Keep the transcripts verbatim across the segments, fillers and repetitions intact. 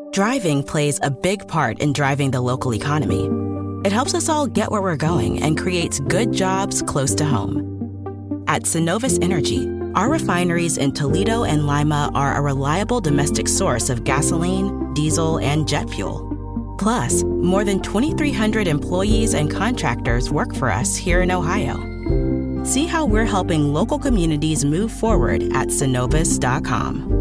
Driving plays a big part in driving the local economy. It helps us all get where we're going and creates good jobs close to home. At Synovus Energy, our refineries in Toledo and Lima are a reliable domestic source of gasoline, diesel, and jet fuel. Plus, more than twenty-three hundred employees and contractors work for us here in Ohio. See how we're helping local communities move forward at synovus dot com.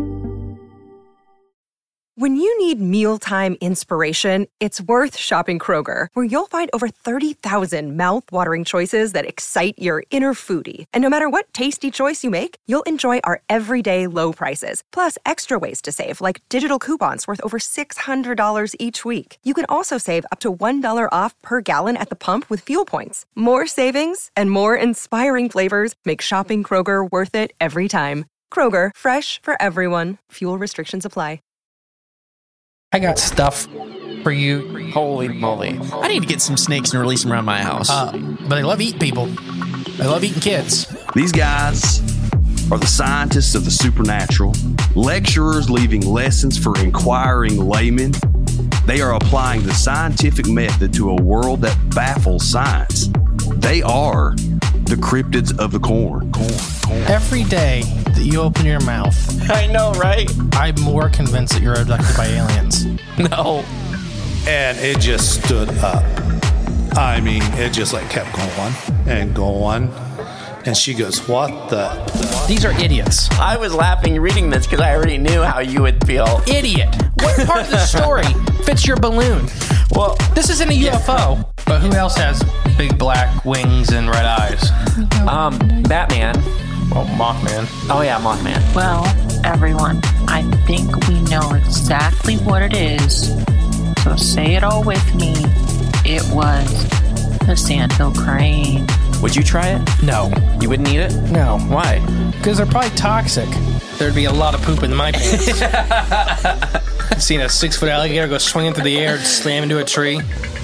When you need mealtime inspiration, it's worth shopping Kroger, where you'll find over thirty thousand mouth-watering choices that excite your inner foodie. And no matter what tasty choice you make, you'll enjoy our everyday low prices, plus extra ways to save, like digital coupons worth over six hundred dollars each week. You can also save up to one dollar off per gallon at the pump with fuel points. More savings and more inspiring flavors make shopping Kroger worth it every time. Kroger, fresh for everyone. Fuel restrictions apply. I got stuff for you. Holy moly. I need to get some snakes and release them around my house. Uh, but they love eating people. They love eating kids. These guys are the scientists of the supernatural, lecturers leaving lessons for inquiring laymen. They are applying the scientific method to a world that baffles science. They are the cryptids of the corn. corn, corn. Every day that you open your mouth, I know, right? I'm more convinced that you're abducted by aliens. No. And it just stood up. I mean, it just like kept going and going. And she goes, what the? These are idiots. I was laughing reading this because I already knew how you would feel. Idiot. What part of the story fits your balloon? Well, this isn't a U F O. Yeah. But who else has big black wings and red eyes? Um, Batman. Well, Mothman. Oh, yeah, Mothman. Well, everyone, I think we know exactly what it is. So say it all with me. It was the Sandhill Crane. Would you try it? No. You wouldn't eat it? No. Why? Because they're probably toxic. There'd be a lot of poop in my pants. I've seen a six-foot alligator go swinging through the air and slam into a tree.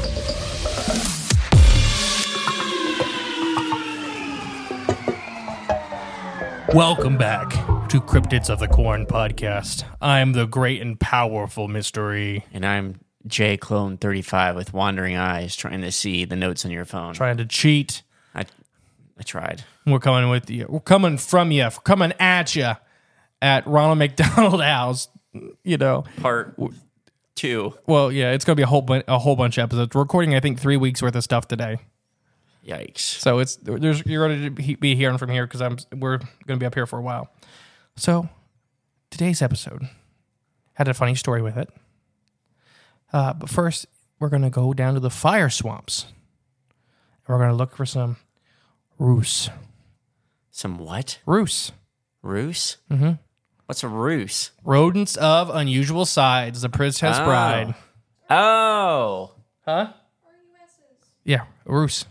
Welcome back to Cryptids of the Corn podcast. I'm the great and powerful Mystery. And I'm J Clone thirty-five with wandering eyes trying to see the notes on your phone. Trying to cheat. I I tried. We're coming with you. We're coming from you. We're coming at you at Ronald McDonald House, you know. Part two. Well, yeah, it's going to be a whole, bu- a whole bunch of episodes. We're recording, I think, three weeks worth of stuff today. Yikes. So it's there's you're going to be hearing from here because I'm we're going to be up here for a while. So today's episode had a funny story with it. Uh, but first, we're going to go down to the fire swamps. And we're going to look for some roost. Some what? Roost. Roost? Mm-hmm. What's a roost? Rodents of unusual size. The Princess oh. Bride. Oh. Huh? Yeah, roost.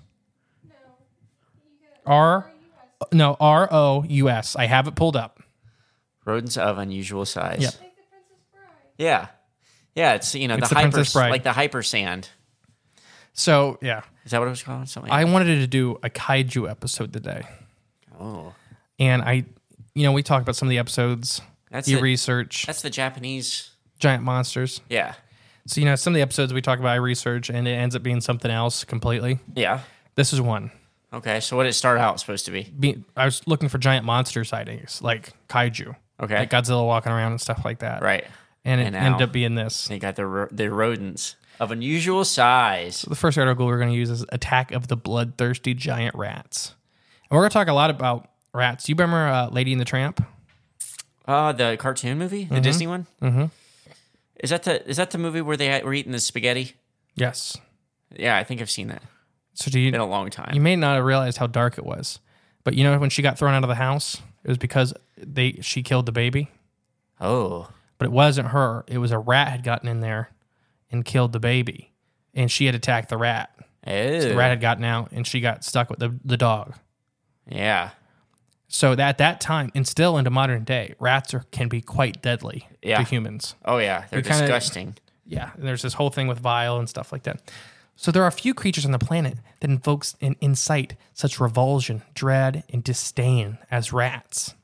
R, no, R O U S. I have it pulled up. Rodents of unusual size. Yep. Yeah. Yeah, it's, you know, it's the, the hyper, Bride. like the hyper sand. So, yeah. Is that what it was called? Something I wanted to do a kaiju episode today. Oh. And I, you know, we talked about some of the episodes. That's you the, research. That's the Japanese. Giant monsters. Yeah. So, you know, some of the episodes we talk about, I research, and it ends up being something else completely. Yeah. This is one. Okay, so what did it start out supposed to be? be? I was looking for giant monster sightings, like kaiju. Okay. Like Godzilla walking around and stuff like that. Right. And it and ended up being this. They got the ro- the rodents of unusual size. So the first article we're going to use is Attack of the Bloodthirsty Giant Rats. And we're going to talk a lot about rats. You remember uh, Lady and the Tramp? Uh, the cartoon movie? The mm-hmm. Disney one? Mm-hmm. Is that the is that the movie where they were eating the spaghetti? Yes. Yeah, I think I've seen that. So do you, it's been a long time. You may not have realized how dark it was. But you know when she got thrown out of the house? It was because they she killed the baby. Oh. But it wasn't her. It was a rat had gotten in there and killed the baby. And she had attacked the rat. Oh. So the rat had gotten out and she got stuck with the, the dog. Yeah. So that, at that time, and still into modern day, rats are, can be quite deadly yeah. to humans. Oh, yeah. They're kinda, disgusting. Yeah. And there's this whole thing with vile and stuff like that. So there are a few creatures on the planet that invokes and incite such revulsion, dread, and disdain as rats.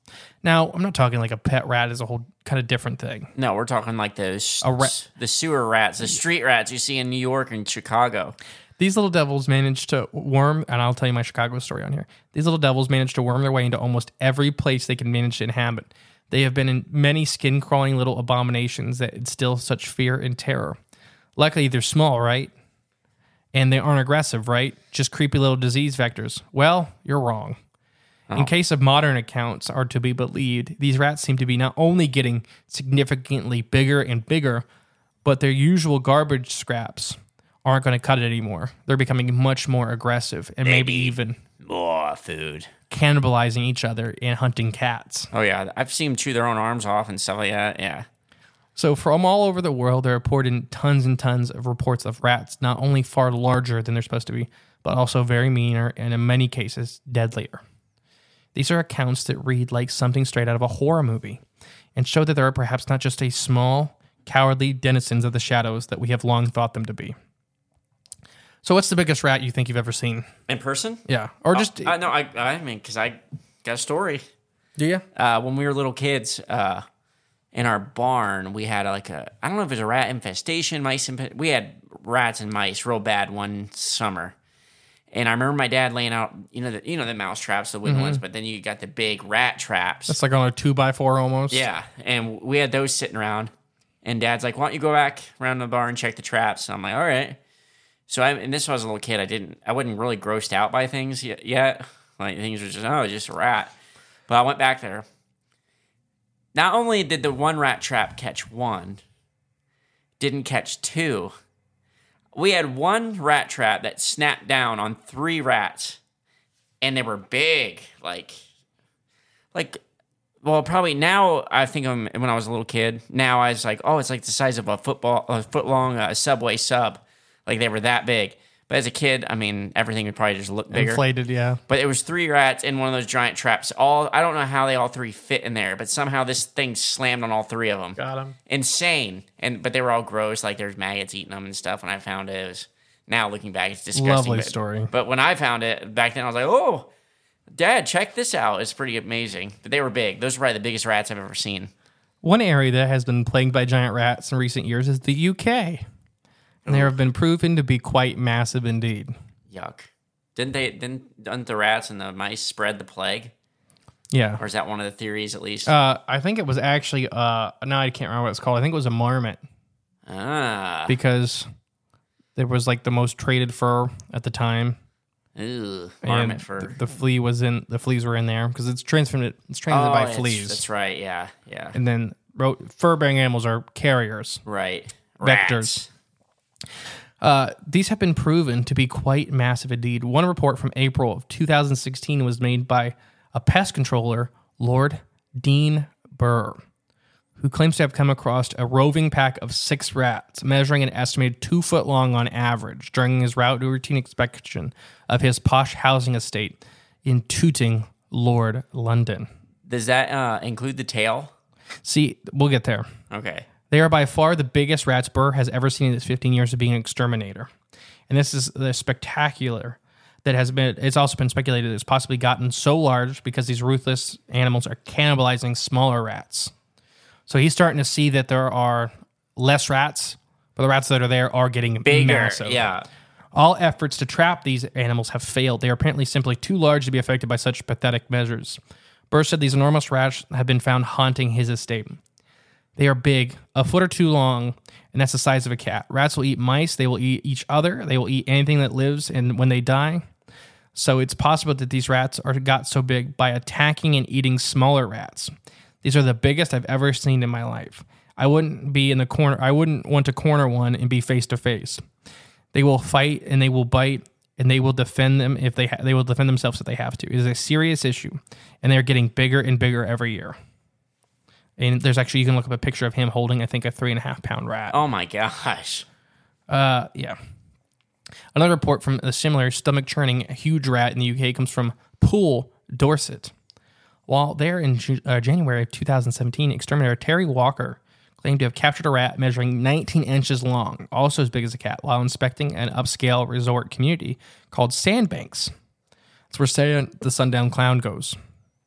Now, I'm not talking like a pet rat is a whole kind of different thing. No, we're talking like those A rat- the sewer rats, the street rats you see in New York and Chicago. These little devils managed to worm, and I'll tell you my Chicago story on here. These little devils managed to worm their way into almost every place they can manage to inhabit. They have been in many skin-crawling little abominations that instill such fear and terror. Luckily, they're small, right? And they aren't aggressive, right? Just creepy little disease vectors. Well, you're wrong. Oh. In case of modern accounts are to be believed, these rats seem to be not only getting significantly bigger and bigger, but their usual garbage scraps aren't going to cut it anymore. They're becoming much more aggressive and maybe, maybe even more food, cannibalizing each other and hunting cats. Oh yeah, I've seen them chew their own arms off and stuff like that. Yeah. So from all over the world, there are reported tons and tons of reports of rats not only far larger than they're supposed to be, but also very meaner and in many cases deadlier. These are accounts that read like something straight out of a horror movie and show that there are perhaps not just a small, cowardly denizens of the shadows that we have long thought them to be. So what's the biggest rat you think you've ever seen? In person? Yeah. Or just... Oh, I, no, I, I mean, because I got a story. Do you? Uh, when we were little kids, uh, in our barn, we had like a, I don't know if it was a rat infestation, mice, inf- we had rats and mice real bad one summer. And I remember my dad laying out, you know, the, you know, the mouse traps, the wooden mm-hmm. ones, but then you got the big rat traps. That's like on a two by four almost. Yeah. And we had those sitting around. And Dad's like, why don't you go back around the barn and check the traps? And I'm like, all right. So I, and this was a little kid. I didn't, I wasn't really grossed out by things yet. yet. Like things were just, oh, just a rat. But I went back there. Not only did the one rat trap catch one, didn't catch two. We had one rat trap that snapped down on three rats, and they were big, like, like, well, probably now I think of them when I was a little kid. Now I was like, oh, it's like the size of a football, a foot long uh, Subway sub. Like they were that big. But as a kid, I mean, everything would probably just look bigger. Inflated, yeah. But it was three rats in one of those giant traps. All I don't know how they all three fit in there, but somehow this thing slammed on all three of them. Got them. Insane. And but they were all gross. Like there's maggots eating them and stuff. When I found it, it was now looking back, it's disgusting. Lovely but, story. But when I found it back then, I was like, oh, Dad, check this out. It's pretty amazing. But they were big. Those were probably the biggest rats I've ever seen. One area that has been plagued by giant rats in recent years is the U K. And they have been proven to be quite massive indeed. Yuck. Didn't they, didn't, didn't the rats and the mice spread the plague? Yeah. Or is that one of the theories at least? Uh, I think it was actually, uh, no, I can't remember what it's called. I think it was a marmot. Ah. Because there was like the most traded fur at the time. Ooh, marmot fur. The, the flea was in, the fleas were in there because it's transmitted, it's transmitted oh, by fleas. That's right, yeah, yeah. And then fur-bearing animals are carriers. Right. Vectors. Rats. Uh, these have been proven to be quite massive indeed. One report from April of two thousand sixteen was made by a pest controller, Lord Dean Burr, who claims to have come across a roving pack of six rats, measuring an estimated two foot long on average, during his routine inspection of his posh housing estate in Tooting, Lord, London. Does that uh, include the tail? See, we'll get there. Okay. They are by far the biggest rats Burr has ever seen in his fifteen years of being an exterminator. And this is the spectacular that has been, it's also been speculated that it's possibly gotten so large because these ruthless animals are cannibalizing smaller rats. So he's starting to see that there are less rats, but the rats that are there are getting bigger. Massive. Yeah. All efforts to trap these animals have failed. They are apparently simply too large to be affected by such pathetic measures. Burr said these enormous rats have been found haunting his estate. They are big, a foot or two long, and that's the size of a cat. Rats will eat mice. They will eat each other. They will eat anything that lives, and when they die. So it's possible that these rats are got so big by attacking and eating smaller rats. These are the biggest I've ever seen in my life. I wouldn't be in the corner. I wouldn't want to corner one and be face to face. They will fight and they will bite and they will defend them if they ha- they will defend themselves if they have to. It is a serious issue, and they are getting bigger and bigger every year. And there's actually, you can look up a picture of him holding, I think, a three and a half pound rat. Oh my gosh. Uh, yeah. Another report from a similar stomach churning huge rat in the U K comes from Poole, Dorset. While there in uh, January of two thousand seventeen, exterminator Terry Walker claimed to have captured a rat measuring nineteen inches long, also as big as a cat, while inspecting an upscale resort community called Sandbanks. That's where Sand, the Sundown Clown goes.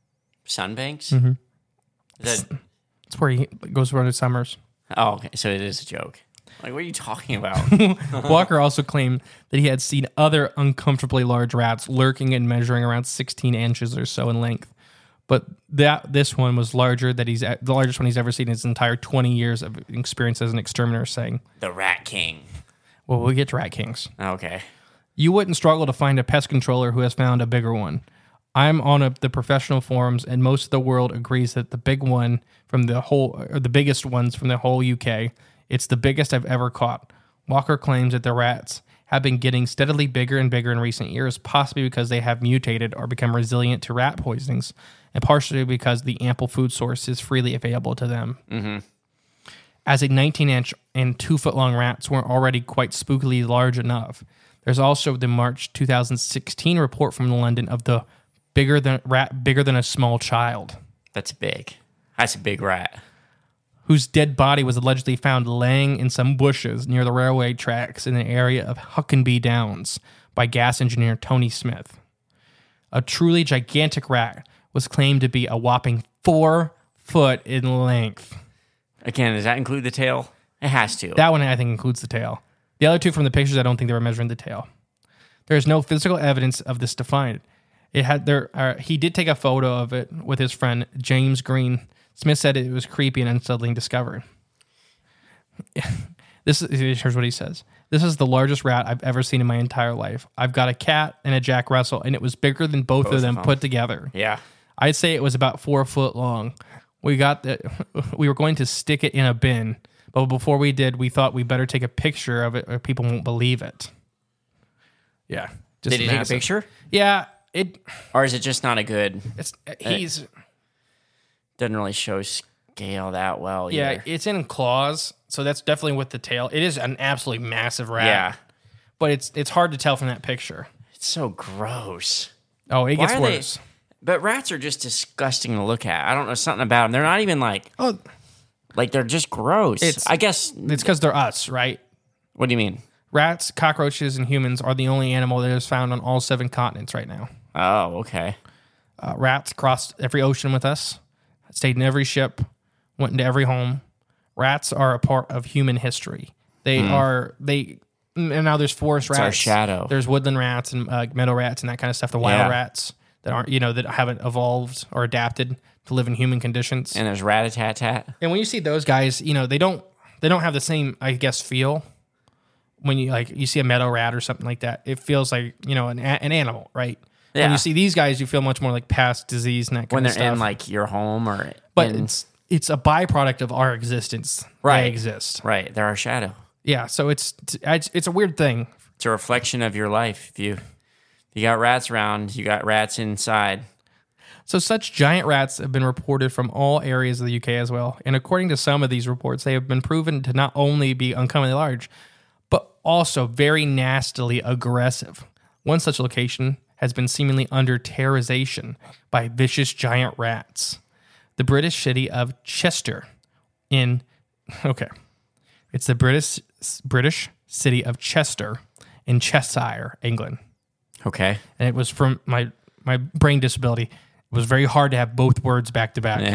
Sunbanks? Mm-hmm. Is that, It's where he goes around his summers. oh, okay. So it is a joke. Like, what are you talking about? Walker also claimed that he had seen other uncomfortably large rats lurking and measuring around sixteen inches or so in length. But that this one was larger that he's the largest one he's ever seen in his entire twenty years of experience as an exterminator, saying, The Rat King. well, we'll get to rat kings. Okay. You wouldn't struggle to find a pest controller who has found a bigger one. I'm on a, the professional forums, and most of the world agrees that the big one from the whole, or the biggest ones from the whole U K, it's the biggest I've ever caught. Walker claims that the rats have been getting steadily bigger and bigger in recent years, possibly because they have mutated or become resilient to rat poisonings, and partially because the ample food source is freely available to them. Mm-hmm. As a nineteen-inch and two-foot-long rats weren't already quite spookily large enough, there's also the March two thousand sixteen report from London of the bigger than rat bigger than a small child, That's big. That's a big rat. whose dead body was allegedly found laying in some bushes near the railway tracks in the area of Huckenby Downs by gas engineer Tony Smith. A truly gigantic rat was claimed to be a whopping four foot in length. Again, does that include the tail? It has to. That one, I think, includes the tail. The other two from the pictures, I don't think they were measuring the tail. There is no physical evidence of this to find. It had there. Uh, he did take a photo of it with his friend James Green. Smith said it was creepy and unsettling discovery. This is, here's what he says. This is the largest rat I've ever seen in my entire life. I've got a cat and a Jack Russell, and it was bigger than both, Both of them, of them. put together. yeah. I'd say it was about four foot long. We got the, we were going to stick it in a bin, but before we did, we thought we better take a picture of it or people won't believe it. Yeah. Just Did he take a massive. picture? Yeah. It, Or is it just not a good... it's, he's, Doesn't really show scale that well yeah, either. it's in claws. So that's definitely with the tail. It is an absolutely massive rat. Yeah. But it's, it's hard to tell from that picture. It's so gross. Oh, it gets Why are they- worse. But rats are just disgusting to look at. I don't know, something about them. They're not even like... Oh, Like, they're just gross. It's- I guess... it's because they're us, right? What do you mean? Rats, cockroaches, and humans are the only animal that is found on all seven continents right now. Oh, okay. Uh, rats crossed every ocean with us, stayed in every ship, went into every home. Rats are a part of human history. They are, they, and now there's forest rats. our shadow. There's woodland rats and uh, meadow rats and that kind of stuff. The wild Yeah. rats that aren't, you know, that haven't evolved or adapted to live in human conditions. And there's rat-a-tat-tat. And when you see those guys, you know, they don't they don't have the same, I guess, feel. When you like you see a meadow rat or something like that, it feels like, you know, an a- an animal, right? When Yeah. you see these guys, you feel much more like past disease and that kind When of they're stuff. in, like, your home or... but in, it's it's a byproduct of our existence. Right. They exist. Right, they're our shadow. Yeah, so it's it's it's a weird thing. It's a reflection of your life. If you, if you got rats around, you got rats inside. So such giant rats have been reported from all areas of the U K as well. And according to some of these reports, they have been proven to not only be uncommonly large, but also very nastily aggressive. One such location has been seemingly under terrorization by vicious giant rats. The British city of Chester in, okay, it's the British British city of Chester in Cheshire, England. Okay. And it was from my, my brain disability. It was very hard to have both words back to back.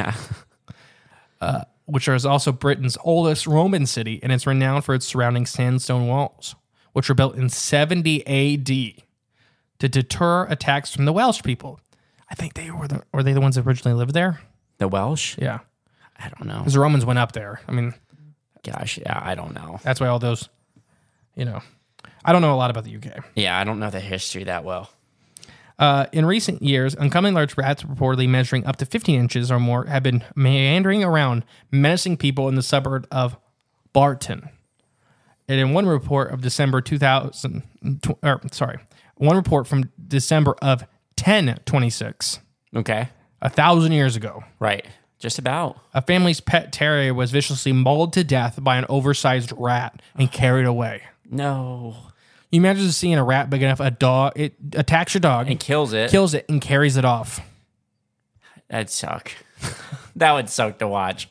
Yeah. Which is also Britain's oldest Roman city, and it's renowned for its surrounding sandstone walls, which were built in seventy A D to deter attacks from the Welsh people. I think they were the were they the ones that originally lived there? The Welsh? Yeah, I don't know. because the Romans went up there. I mean, Gosh, yeah, I don't know. that's why all those, you know, I don't know a lot about the U K. Yeah, I don't know the history that well. Uh, in recent years, uncommonly large rats reportedly measuring up to fifteen inches or more have been meandering around, menacing people in the suburb of Barton. And in one report of December two thousand, or sorry, one report from December of ten twenty-six, Okay. a thousand years ago, Right. Just about. a family's pet terrier was viciously mauled to death by an oversized rat and carried away. No. You imagine seeing a rat big enough, a dog, it attacks your dog, And kills it. kills it, and carries it off. That'd suck. That would suck to watch.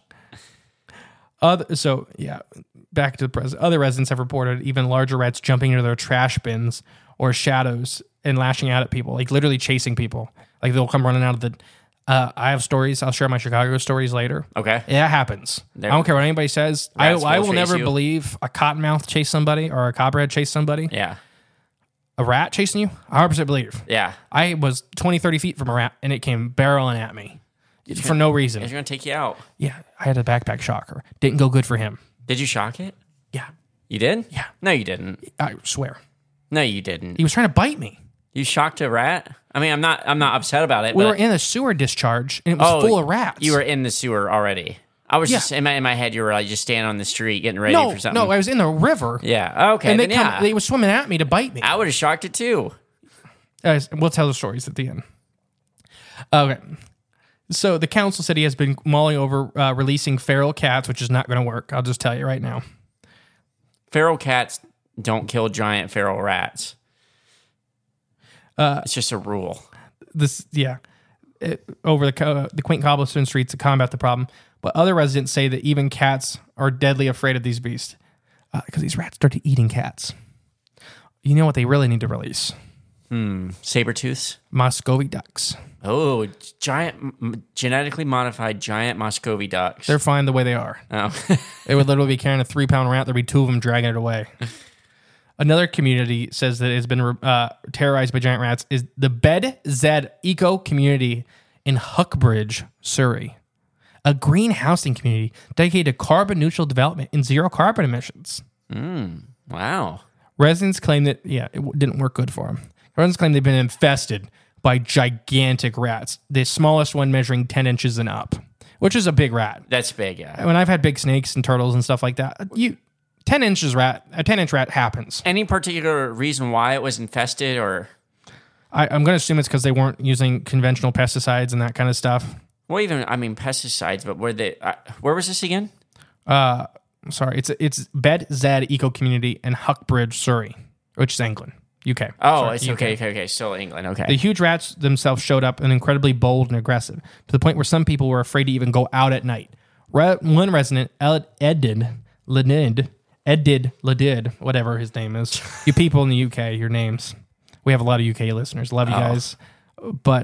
Other, so, yeah, back to the present. Other residents have reported even larger rats jumping into their trash bins or shadows and lashing out at people, like literally chasing people. Like they'll come running out of the Uh, I have stories. I'll share my Chicago stories later. Okay. Yeah, it happens. There- I don't care what anybody says. I, Rats I will will chase never you. believe a cottonmouth chase somebody or a copperhead chase somebody. Yeah. A rat chasing you, I one hundred percent believe. Yeah. I was twenty, thirty feet from a rat, and it came barreling at me for no reason. He's going to take you out. Yeah, I had a backpack shocker. Didn't go good for him. Did you shock it? Yeah, You did? Yeah. No, you didn't. I swear. No, you didn't. He was trying to bite me. You shocked a rat? I mean, I'm not I'm not upset about it. We but were in a sewer discharge, and it was Oh, full of rats. You were in the sewer already. I was Yeah. just in my, in my head. You were like just standing on the street getting ready no, for something. no, I was in the river. yeah. Okay. And they then come, yeah. they were swimming at me to bite me. I would have shocked it too. Guys, we'll tell the stories at the end. Okay. So the council said he has been mulling over uh, releasing feral cats, which is not going to work. I'll just tell you right now. Feral cats don't kill giant feral rats. Uh, it's just a rule. This, yeah, it, over the co- the quaint cobblestone streets to combat the problem. But other residents say that even cats are deadly afraid of these beasts because uh, these rats started eating cats. You know what they really need to release? Saber-tooths? Muscovy ducks. Oh, giant, m- genetically modified giant Muscovy ducks. They're fine the way they are. oh. They would literally be carrying a three pound rat. There'd be two of them dragging it away. Another community says that it has been uh, terrorized by giant rats is the Bed Zed Eco Community in Huckbridge, Surrey. A green housing community dedicated to carbon neutral development and zero carbon emissions. Wow. Residents claim that, yeah, it w- didn't work good for them. Residents claim they've been infested by gigantic rats, the smallest one measuring ten inches and up, which is a big rat. That's big, yeah. When I've had big snakes and turtles and stuff like that, you ten inches rat, a ten inch rat happens. Any particular reason why it was infested or... I, I'm going to assume it's because they weren't using conventional pesticides and that kind of stuff. Well, even, I mean, pesticides, but where they... Uh, where was this again? Uh, sorry, it's it's Bed Zed Eco Community in Huckbridge, Surrey, which is England, U K. Oh, Sorry, it's U K. okay, okay, okay. Still England, okay. The huge rats themselves showed up and incredibly bold and aggressive to the point where some people were afraid to even go out at night. Re- one resident, Ed- Edid Ledid, Edid Ledid, whatever his name is. You people in the U K, your names. We have a lot of U K listeners. Love you Oh. guys. But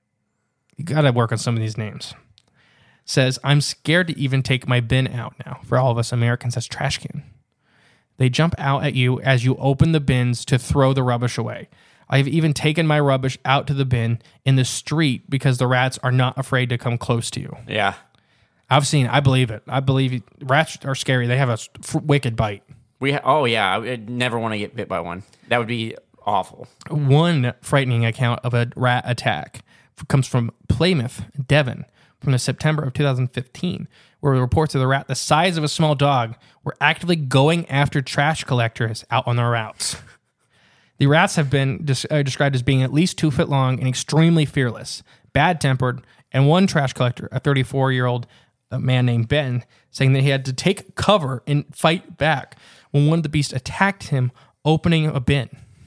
you got to work on some of these names. Says, I'm scared to even take my bin out now. For all of us Americans, that's trash can. They jump out at you as you open the bins to throw the rubbish away. I've even taken my rubbish out to the bin in the street because the rats are not afraid to come close to you. yeah. I've seen it. I believe it. I believe it. Rats are scary. They have a f- wicked bite. We ha- oh, yeah. I would never want to get bit by one. That would be awful. One frightening account of a rat attack f- comes from Plymouth, Devon, from the September of two thousand fifteen, where reports of the rat the size of a small dog were actively going after trash collectors out on their routes. The rats have been des- uh, described as being at least two foot long and extremely fearless, bad-tempered, and one trash collector, a thirty-four-year-old man named Ben, saying that he had to take cover and fight back when one of the beasts attacked him opening a bin.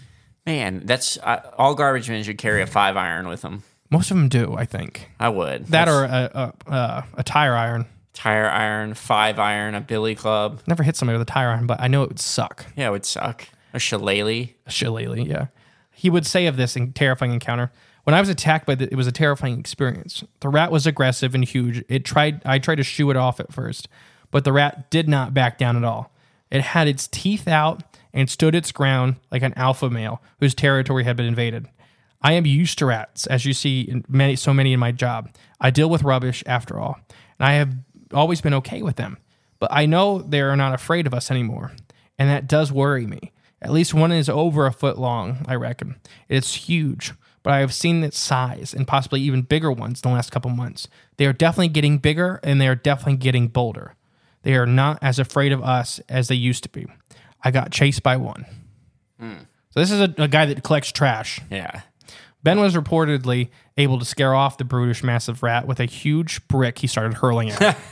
Man, that's... Uh, all garbage men should carry a five iron with them. Most of them do, I think. I would. That That's or a, a, a, a tire iron. tire iron, five iron, a billy club. Never hit somebody with a tire iron, but I know it would suck. Yeah, it would suck. A shillelagh. A shillelagh, yeah. He would say of this terrifying encounter, when I was attacked by it, it was a terrifying experience. The rat was aggressive and huge. It tried. I tried to shoo it off at first, but the rat did not back down at all. It had its teeth out and stood its ground like an alpha male whose territory had been invaded. I am used to rats, as you see in many, so many in my job. I deal with rubbish after all, and I have always been okay with them. But I know they are not afraid of us anymore, and that does worry me. At least one is over a foot long, I reckon. It's huge, but I have seen its size and possibly even bigger ones in the last couple months. They are definitely getting bigger, and they are definitely getting bolder. They are not as afraid of us as they used to be. I got chased by one. Mm. So this is a, a guy that collects trash. Yeah. Ben was reportedly able to scare off the brutish, massive rat with a huge brick he started hurling at it.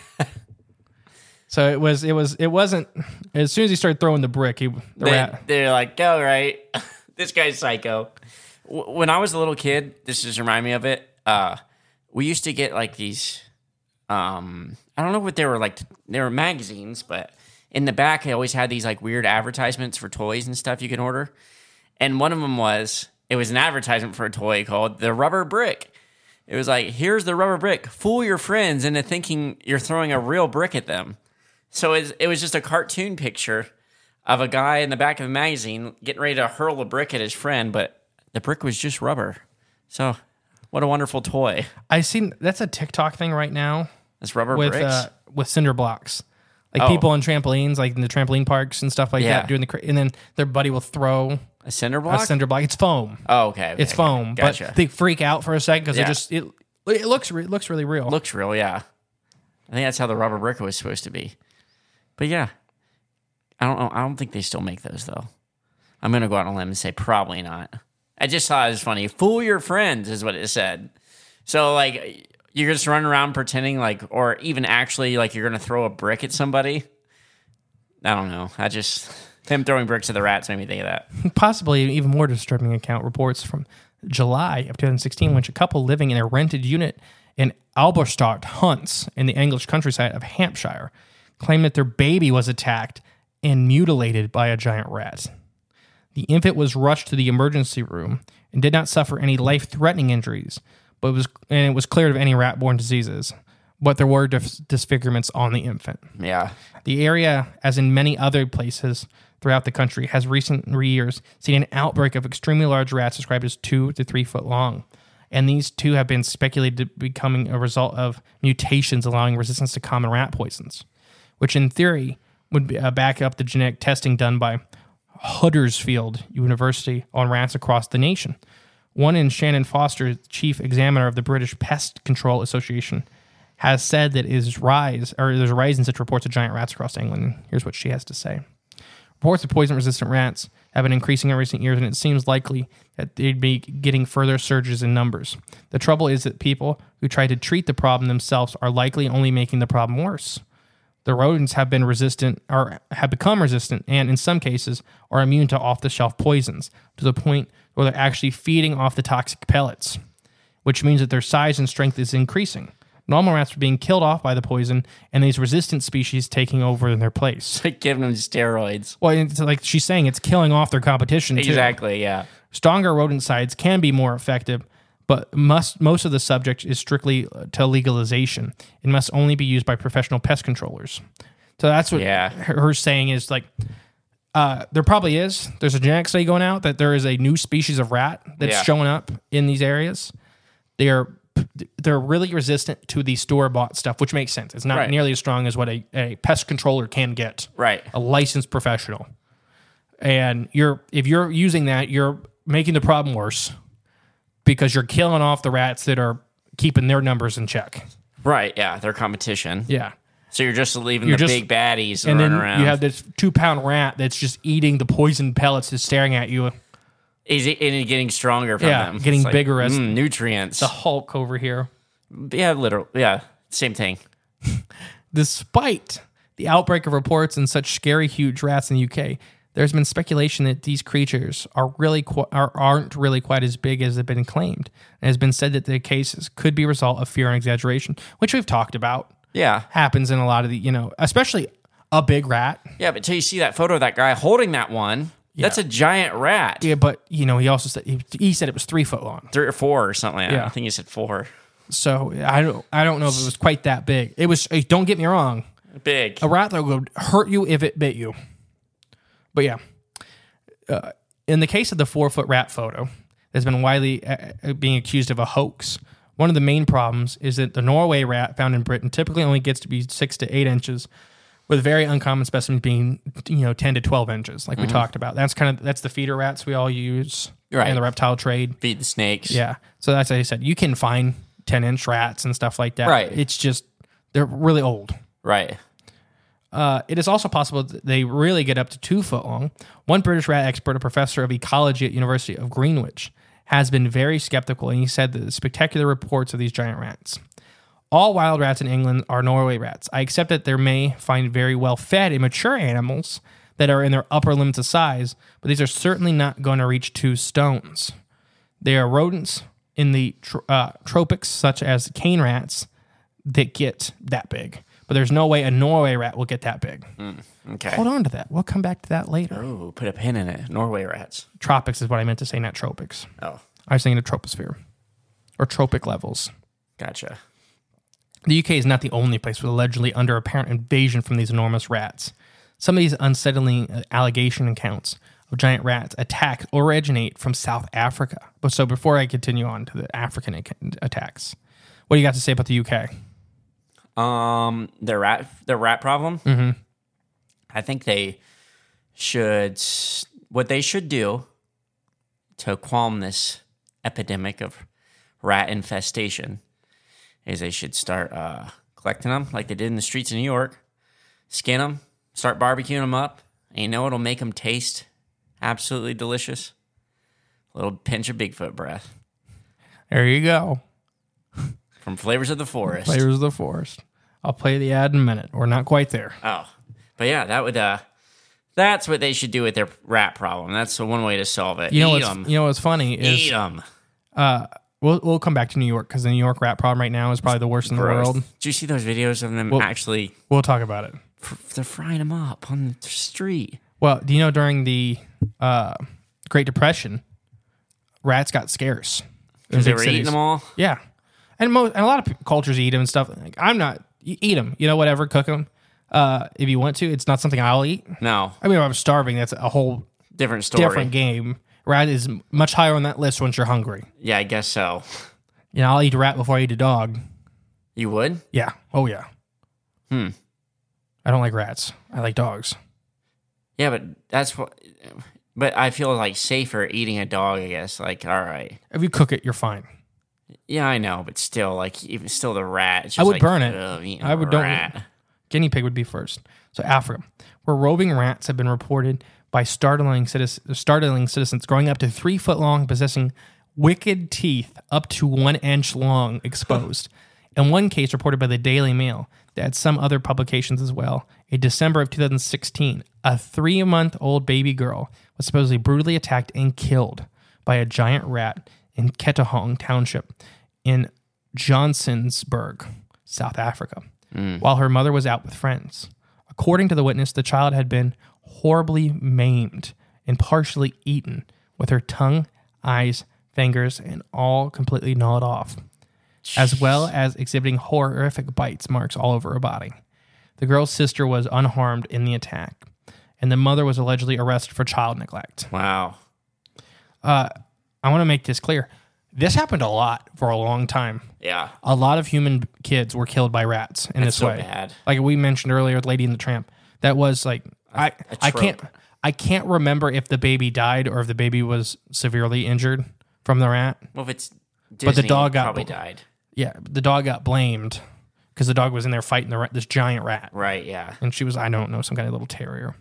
So it was, it was, it wasn't. As soon as he started throwing the brick, he the They, rat. they're like, go, right? This guy's psycho. W- when I was a little kid, this just reminded me of it. Uh, we used to get like these, um, I don't know what they were like. They were magazines, but in the back, they always had these like weird advertisements for toys and stuff you can order. And one of them was, it was an advertisement for a toy called the Rubber Brick. It was like, here's the rubber brick. Fool your friends into thinking you're throwing a real brick at them. So it, it was just a cartoon picture of a guy in the back of the magazine getting ready to hurl a brick at his friend, but the brick was just rubber. So what a wonderful toy. I seen that's a TikTok thing right now. It's rubber with bricks? Uh, with cinder blocks. Like Oh. people on trampolines, like in the trampoline parks and stuff like Yeah. that, doing the cra- and then their buddy will throw A cinder block? a cinder block. It's foam. Oh, okay. okay, It's foam, okay. Gotcha. but they freak out for a second because Yeah. they just it it looks re- it looks really real. Looks real, yeah. I think that's how the rubber brick was supposed to be. But yeah, I don't know. I don't think they still make those though. I'm gonna go out on a limb and say probably not. I just thought it was funny. Fool your friends is what it said. So like you're just running around pretending like, or even actually like you're gonna throw a brick at somebody. I don't know. I just him throwing bricks at the rats made me think of that. Possibly even more disturbing account reports from July of twenty sixteen, in which a couple living in a rented unit in Alberstadt, Hunts, in the English countryside of Hampshire, claimed that their baby was attacked and mutilated by a giant rat. The infant was rushed to the emergency room and did not suffer any life-threatening injuries, but it was and it was cleared of any rat-borne diseases. But there were dis- disfigurements on the infant. Yeah. The area, as in many other places throughout the country, has recent years seen an outbreak of extremely large rats described as two to three foot long. And these two have been speculated to be becoming a result of mutations allowing resistance to common rat poisons, which in theory would be, uh, back up the genetic testing done by Huddersfield University on rats across the nation. One in Shannon Foster, chief examiner of the British Pest Control Association, has said that it is rise or there's a rise in such reports of giant rats across England. Here's what she has to say. Reports of poison-resistant rats have been increasing in recent years, and it seems likely that they'd be getting further surges in numbers. The trouble is that people who try to treat the problem themselves are likely only making the problem worse. The rodents have been resistant or have become resistant, and in some cases are immune to off-the-shelf poisons to the point where they're actually feeding off the toxic pellets, which means that their size and strength is increasing. Normal rats are being killed off by the poison, and these resistant species taking over in their place. Like giving them steroids. Well, it's like she's saying, it's killing off their competition too. Exactly, yeah. Stronger rodenticides can be more effective, but must most of the subject is strictly to legalization and must only be used by professional pest controllers. So that's what Yeah. her her saying is like, uh, there probably is. There's a genetic study going out that there is a new species of rat that's Yeah. showing up in these areas. They are they're really resistant to the store-bought stuff, which makes sense. It's not Right. nearly as strong as what a, a pest controller can get. Right. A licensed professional. And you're if you're using that, you're making the problem worse because you're killing off the rats that are keeping their numbers in check. Right, yeah. Their competition. Yeah. So you're just leaving You're the just- big baddies And running then around. you have this two-pound rat that's just eating the poison pellets that's staring at you. Is it and getting stronger from Yeah, them? getting It's like, bigger as- mm, nutrients. The Hulk over here. Yeah, literal. Yeah, same thing. Despite the outbreak of reports and such scary huge rats in the U K, there's been speculation that these creatures are really qu- are, aren't really quite as big as have been claimed. And it has been said that the cases could be a result of fear and exaggeration, which we've talked about. Yeah, Happens in a lot of the, you know, especially a big rat. yeah. But till you see that photo of that guy holding that one, that's a giant rat. Yeah, but you know, he also said he, he said it was three foot long. Three or four or something like that. Yeah. I think you said four. So I don't I don't know if it was quite that big. It was. Don't get me wrong. Big. A rat that would hurt you if it bit you. But yeah, uh, in the case of the four-foot rat photo, that's been widely uh, being accused of a hoax. One of the main problems is that the Norway rat found in Britain typically only gets to be six to eight inches, with very uncommon specimens being, you know, ten to twelve inches, like we talked about. That's kind of that's the feeder rats we all use Right. in the reptile trade. Feed the snakes. Yeah, so that's how I said you can find ten-inch rats and stuff like that. Right. It's just they're really old. Right. Uh, it is also possible that they really get up to two foot long. One British rat expert, a professor of ecology at University of Greenwich, has been very skeptical, and he said that the spectacular reports of these giant rats. All wild rats in England are Norway rats. I accept that they may find very well-fed and mature animals that are in their upper limits of size, but these are certainly not going to reach two stones. They are rodents in the tr- uh, tropics, such as cane rats, that get that big. But there's no way a Norway rat will get that big. Okay. Hold on to that. We'll come back to that later. Oh, put a pin in it. Norway rats. Tropics is what I meant to say, not tropics. Oh. I was thinking of troposphere. or tropic levels. Gotcha. The U K is not the only place with allegedly under apparent invasion from these enormous rats. Some of these unsettling allegation accounts of giant rats attacks originate from South Africa. But so before I continue on to the African attacks, what do you got to say about the U K? Um, the rat, the rat problem. Mm-hmm. I think they should. What they should do to qualm this epidemic of rat infestation is they should start uh, collecting them like they did in the streets of New York, skin them, start barbecuing them up, and you know it'll make them taste absolutely delicious. A little pinch of Bigfoot breath. There you go. From Flavors of the Forest. Flavors of the Forest. I'll play the ad in a minute. We're not quite there. Oh, but yeah, that would. Uh, that's what they should do with their rat problem. That's the one way to solve it. You know Eat what's them. you know what's funny is Eat them. Uh, we'll we'll come back to New York because the New York rat problem right now is probably the worst in the Gross. world. Did you see those videos of them Well- actually? We'll talk about it. f- They're frying them up on the street. Well, do you know during the uh, Great Depression, rats got scarce in Because they big were cities. eating them all. Yeah, and most and a lot of p- cultures eat them and stuff. Like, I'm not you eat them, you know, whatever, cook them uh, if you want to. It's not something I'll eat. No, I mean, if I'm starving, that's a whole different story. different game. Rat is much higher on that list once you're hungry. Yeah, I guess so. You know, I'll eat a rat before I eat a dog. You would? Yeah. Oh yeah. Hmm. I don't like rats. I like dogs. Yeah, but that's what. But I feel like safer eating a dog. I guess. Like, all right. If you cook it, you're fine. Yeah, I know, but still, like, even still, the rat. It's just I would like, burn it. ugh, eating I would a don't. rat. Guinea pig would be first. So Africa, where roving rats have been reported by startling, citizen, startling citizens growing up to three foot long, possessing wicked teeth up to one inch long exposed. In one case reported by the Daily Mail, that had some other publications as well, in December of two thousand sixteen, a three-month-old baby girl was supposedly brutally attacked and killed by a giant rat in Ketahong Township in Johnsonsburg, South Africa, while her mother was out with friends. According to the witness, the child had been horribly maimed and partially eaten, with her tongue, eyes, fingers, and all completely gnawed off, as well as exhibiting horrific bites marks all over her body. The girl's sister was unharmed in the attack, and the mother was allegedly arrested for child neglect. Wow. Uh, I want to make this clear. This happened a lot for a long time. Yeah. A lot of human kids were killed by rats in That's this so way. bad. Like we mentioned earlier, Lady and the Tramp. That was like I a I trope. can't I can't remember if the baby died or if the baby was severely injured from the rat. Well, if it's Disney, But the dog got probably bl- died. Yeah, the dog got blamed because the dog was in there fighting the rat, this giant rat, Right. Yeah. and she was I don't know some kind of little terrier.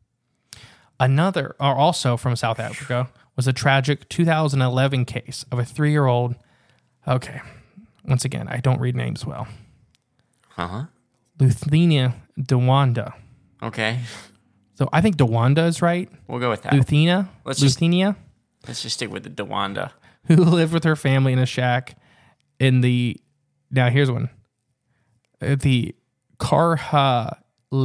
Another, or also from South Africa, was a tragic two thousand eleven case of a three-year-old. Okay, once again, I don't read names well. Uh huh. Luthenia Dewanda. Okay. So I think Dewanda is right. We'll go with that. Luthenia? Let's just- Luthenia, Let's just stick with the Dewanda. who lived with her family in a shack in the, now here's one, Uh, the Karhalit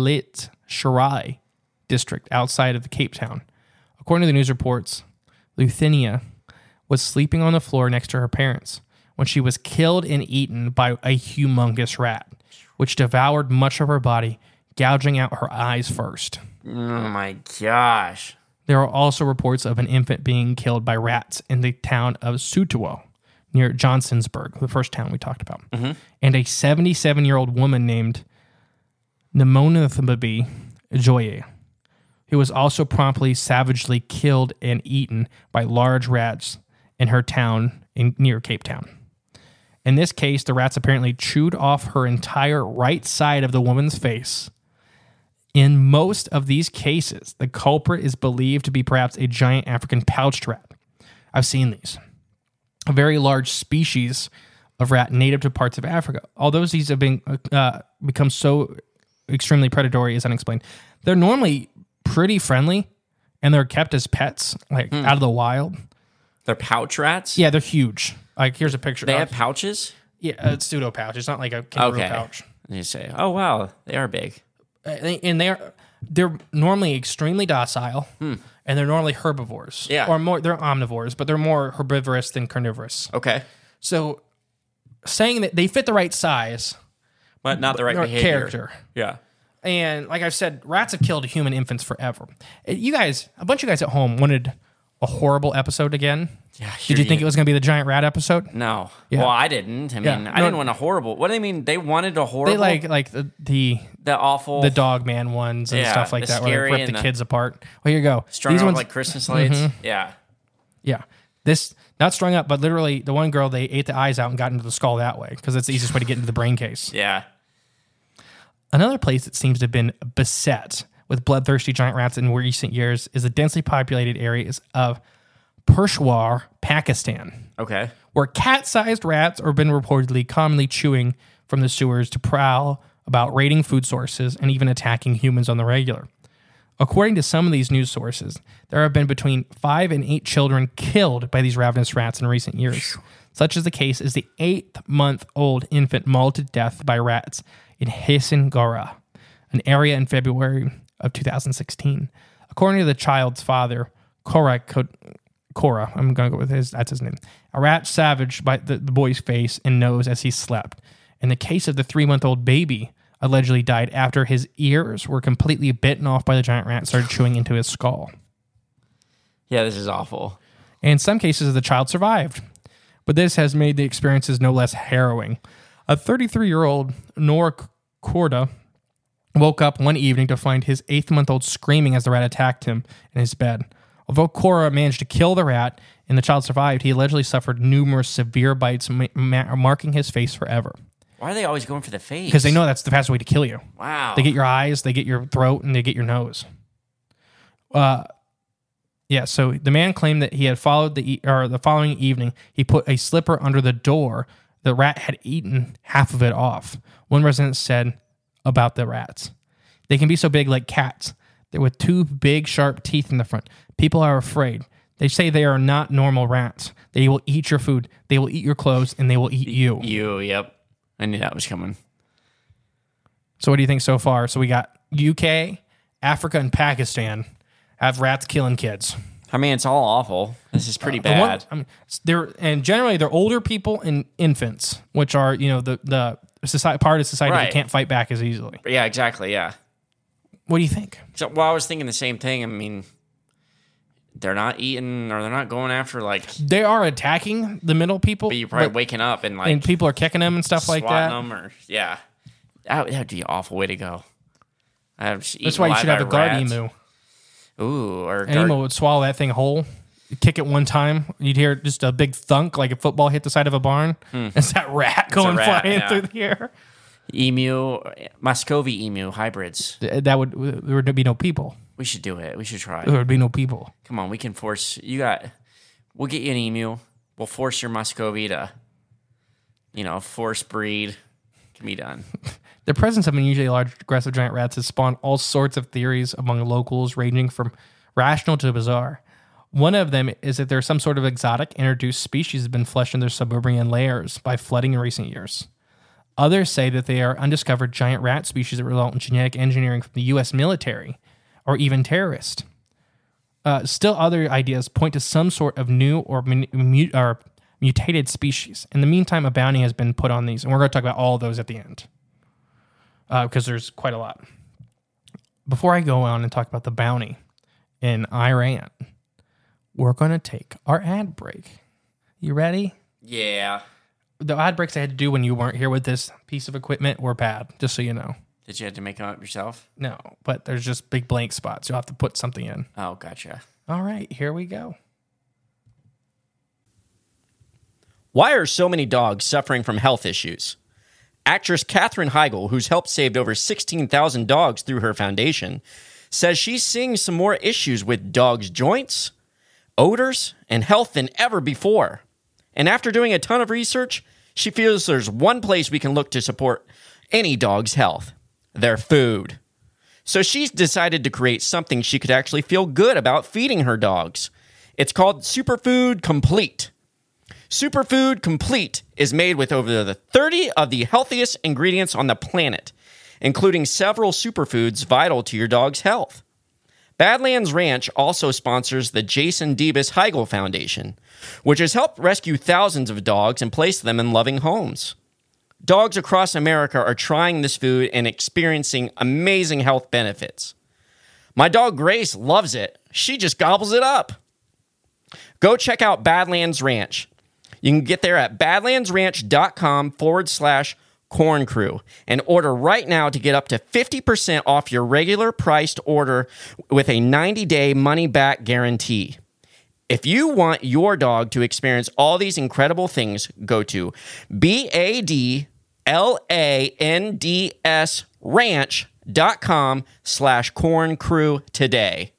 Sharai district outside of Cape Town. According to the news reports, Luthenia was sleeping on the floor next to her parents when she was killed and eaten by a humongous rat, which devoured much of her body, gouging out her eyes first. Oh my gosh. There are also reports of an infant being killed by rats in the town of Sutuo, near Johnsonsburg, the first town we talked about. And a seventy-seven-year-old woman named Nemonathababi Joye, who was also promptly savagely killed and eaten by large rats in her town in, near Cape Town. In this case, the rats apparently chewed off her entire right side of the woman's face. In most of these cases, the culprit is believed to be perhaps a giant African pouched rat. I've seen these. A very large species of rat native to parts of Africa. Although these have been uh, become so extremely predatory is unexplained. They're normally pretty friendly, and they're kept as pets, like out of the wild. They're pouch rats? Yeah, they're huge. Like here's a picture. They of, have pouches? yeah, uh, it's pseudo pouch. It's not like a kangaroo Okay. pouch. You say, oh, wow, they are big. Uh, they- and they're they're normally extremely docile, and they're normally herbivores. Yeah. or more they're omnivores, but they're more herbivorous than carnivorous. Okay. So saying that they fit the right size, but not the right or behavior. character. Yeah. And like I've said, rats have killed human infants forever. You guys, a bunch of guys at home wanted a horrible episode again. Yeah. Did you think it was going to be the giant rat episode? No. Yeah. Well, I didn't. I mean, Yeah. I No. didn't want a horrible. What do they mean? They wanted a horrible. They like like the the, the awful. the dog man ones and Yeah, stuff like the that, where scary they rip the and the- kids apart. Well, here you go. strung These up ones, like Christmas lights. Mm-hmm. Yeah. yeah. This not strung up, but literally the one girl, they ate the eyes out and got into the skull that way because it's the easiest way to get into the brain case. Yeah. Another place that seems to have been beset with bloodthirsty giant rats in recent years is the densely populated areas of Peshawar, Pakistan, Okay. where cat-sized rats have been reportedly commonly chewing from the sewers to prowl about raiding food sources and even attacking humans on the regular. According to some of these news sources, there have been between five and eight children killed by these ravenous rats in recent years. Such is the case as the eight-month-old infant mauled to death by rats in Hisengora, an area in February of two thousand sixteen. According to the child's father, Cora, Cora, I'm going to go with his, that's his name, a rat savaged by the, the boy's face and nose as he slept. In the case of the three-month-old baby, allegedly died after his ears were completely bitten off by the giant rat and started chewing into his skull. Yeah, this is awful. In some cases, the child survived, but this has made the experiences no less harrowing. A thirty-three-year-old Noor Korda woke up one evening to find his eight-month-old screaming as the rat attacked him in his bed. Although Cora managed to kill the rat and the child survived, he allegedly suffered numerous severe bites, ma- ma- marking his face forever. Why are they always going for the face? Because they know that's the fastest way to kill you. Wow. They get your eyes, they get your throat, and they get your nose. Uh, yeah. So the man claimed that he had followed the e- or the following evening, he put a slipper under the door. The rat had eaten half of it off. One resident said about the rats, "They can be so big like cats. They're with two big, sharp teeth in the front. People are afraid. They say they are not normal rats. They will eat your food. They will eat your clothes, and they will eat you." You, yep. I knew that was coming. So what do you think so far? So we got U K, Africa, and Pakistan have rats killing kids. I mean, it's all awful. This is pretty The one- bad. I mean, they're and generally they're older people and infants, which are you know the the society, part of society Right. that can't fight back as easily. Yeah, exactly. Yeah. What do you think? So, well, I was thinking the same thing. I mean, they're not eating or they're not going after like. They are attacking the middle people, But you're probably but- waking up and like and people are kicking them and stuff like swatting that. them or yeah, that would, that would be an awful way to go. I would just That's eat why you alive should have by a guard rats. emu. Ooh, or An guard- emu would swallow that thing whole. Kick it one time, you'd hear just a big thunk like a football hit the side of a barn. It's that rat going rat, flying yeah. through the air. emu, Muscovy emu hybrids. That would there would be no people. We should do it. We should try. There would be no people. Come on, we can force. You got. We'll get you an emu. We'll force your Muscovy to, you know, force breed. Can be done. The presence of unusually large aggressive giant rats has spawned all sorts of theories among locals, ranging from rational to bizarre. One of them is that there's some sort of exotic introduced species that have been flushed in their suburban layers by flooding in recent years. Others say that they are undiscovered giant rat species that result in genetic engineering from the U S military or even terrorists. Uh, still, other ideas point to some sort of new or, mu- or mutated species. In the meantime, a bounty has been put on these, and we're going to talk about all of those at the end because uh, there's quite a lot. Before I go on and talk about the bounty in Iran, we're going to take our ad break. You ready? Yeah. The ad breaks I had to do when you weren't here with this piece of equipment were bad, just so you know. Did you have to make them up yourself? No, but there's just big blank spots. You'll have to put something in. Oh, gotcha. All right, here we go. Why are so many dogs suffering from health issues? Actress Katherine Heigl, who's helped save over sixteen thousand dogs through her foundation, says she's seeing some more issues with dogs' joints, odors, and health than ever before. And after doing a ton of research, she feels there's one place we can look to support any dog's health: their food. So she's decided to create something she could actually feel good about feeding her dogs. It's called Superfood Complete. Superfood Complete is made with over the thirty of the healthiest ingredients on the planet, including several superfoods vital to your dog's health. Badlands Ranch also sponsors the Jason Debus Heigl Foundation, which has helped rescue thousands of dogs and place them in loving homes. Dogs across America are trying this food and experiencing amazing health benefits. My dog Grace loves it. She just gobbles it up. Go check out Badlands Ranch. You can get there at badlandsranch.com forward slash corn crew and order right now to get up to fifty percent off your regular priced order with a ninety day money back guarantee. If you want your dog to experience all these incredible things, go to B A D L A N D S ranch.com slash corn crew today.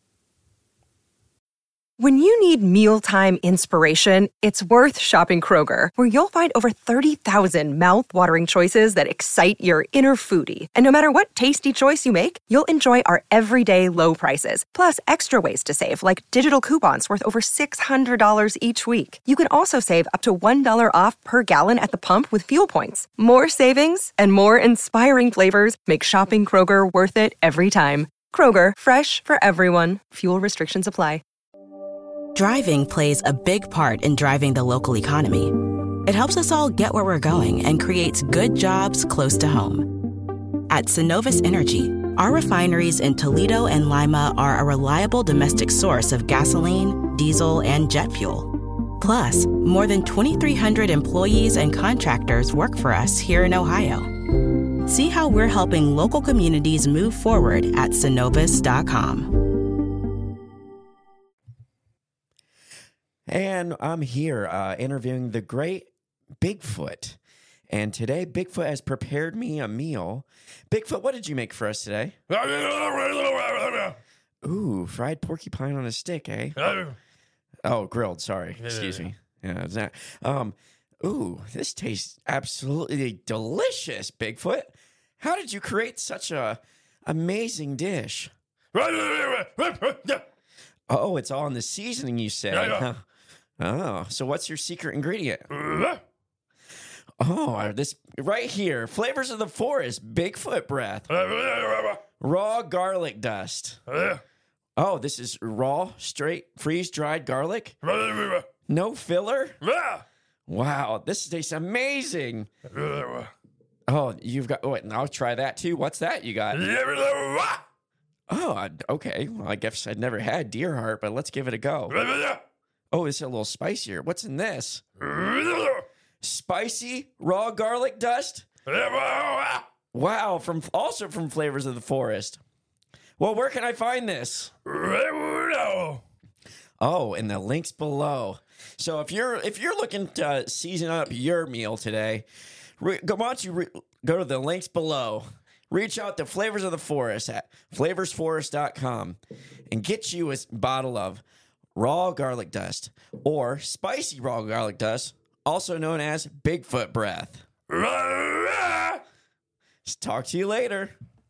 When you need mealtime inspiration, it's worth shopping Kroger, where you'll find over thirty thousand mouth-watering choices that excite your inner foodie. And no matter what tasty choice you make, you'll enjoy our everyday low prices, plus extra ways to save, like digital coupons worth over six hundred dollars each week. You can also save up to one dollar off per gallon at the pump with fuel points. More savings and more inspiring flavors make shopping Kroger worth it every time. Kroger, fresh for everyone. Fuel restrictions apply. Driving plays a big part in driving the local economy. It helps us all get where we're going and creates good jobs close to home. At Synovus Energy, our refineries in Toledo and Lima are a reliable domestic source of gasoline, diesel, and jet fuel. Plus, more than twenty-three hundred employees and contractors work for us here in Ohio. See how we're helping local communities move forward at synovus dot com. And I'm here uh, interviewing the great Bigfoot. And today, Bigfoot has prepared me a meal. Bigfoot, what did you make for us today? Ooh, fried porcupine on a stick, eh? Oh, grilled, sorry. Excuse me. Yeah, it's not. Um, ooh, this tastes absolutely delicious, Bigfoot. How did you create such a amazing dish? Oh, it's all in the seasoning, you said. Oh, so what's your secret ingredient? Oh, this right here. Flavors of the Forest, Bigfoot breath. Raw garlic dust. Oh, this is raw, straight, freeze-dried garlic? No filler? Wow, this tastes amazing. Oh, you've got, oh, and I'll try that too. What's that you got? Oh, okay. Well, I guess I'd never had deer heart, but let's give it a go. Oh, it's a little spicier. What's in this? Spicy raw garlic dust? Wow, from also from Flavors of the Forest. Well, where can I find this? Oh, in the links below. So if you're if you're looking to season up your meal today, re- go why don't you re- go to the links below. Reach out to Flavors of the Forest at flavors forest dot com and get you a bottle of raw garlic dust or spicy raw garlic dust, also known as Bigfoot breath. Talk to you later.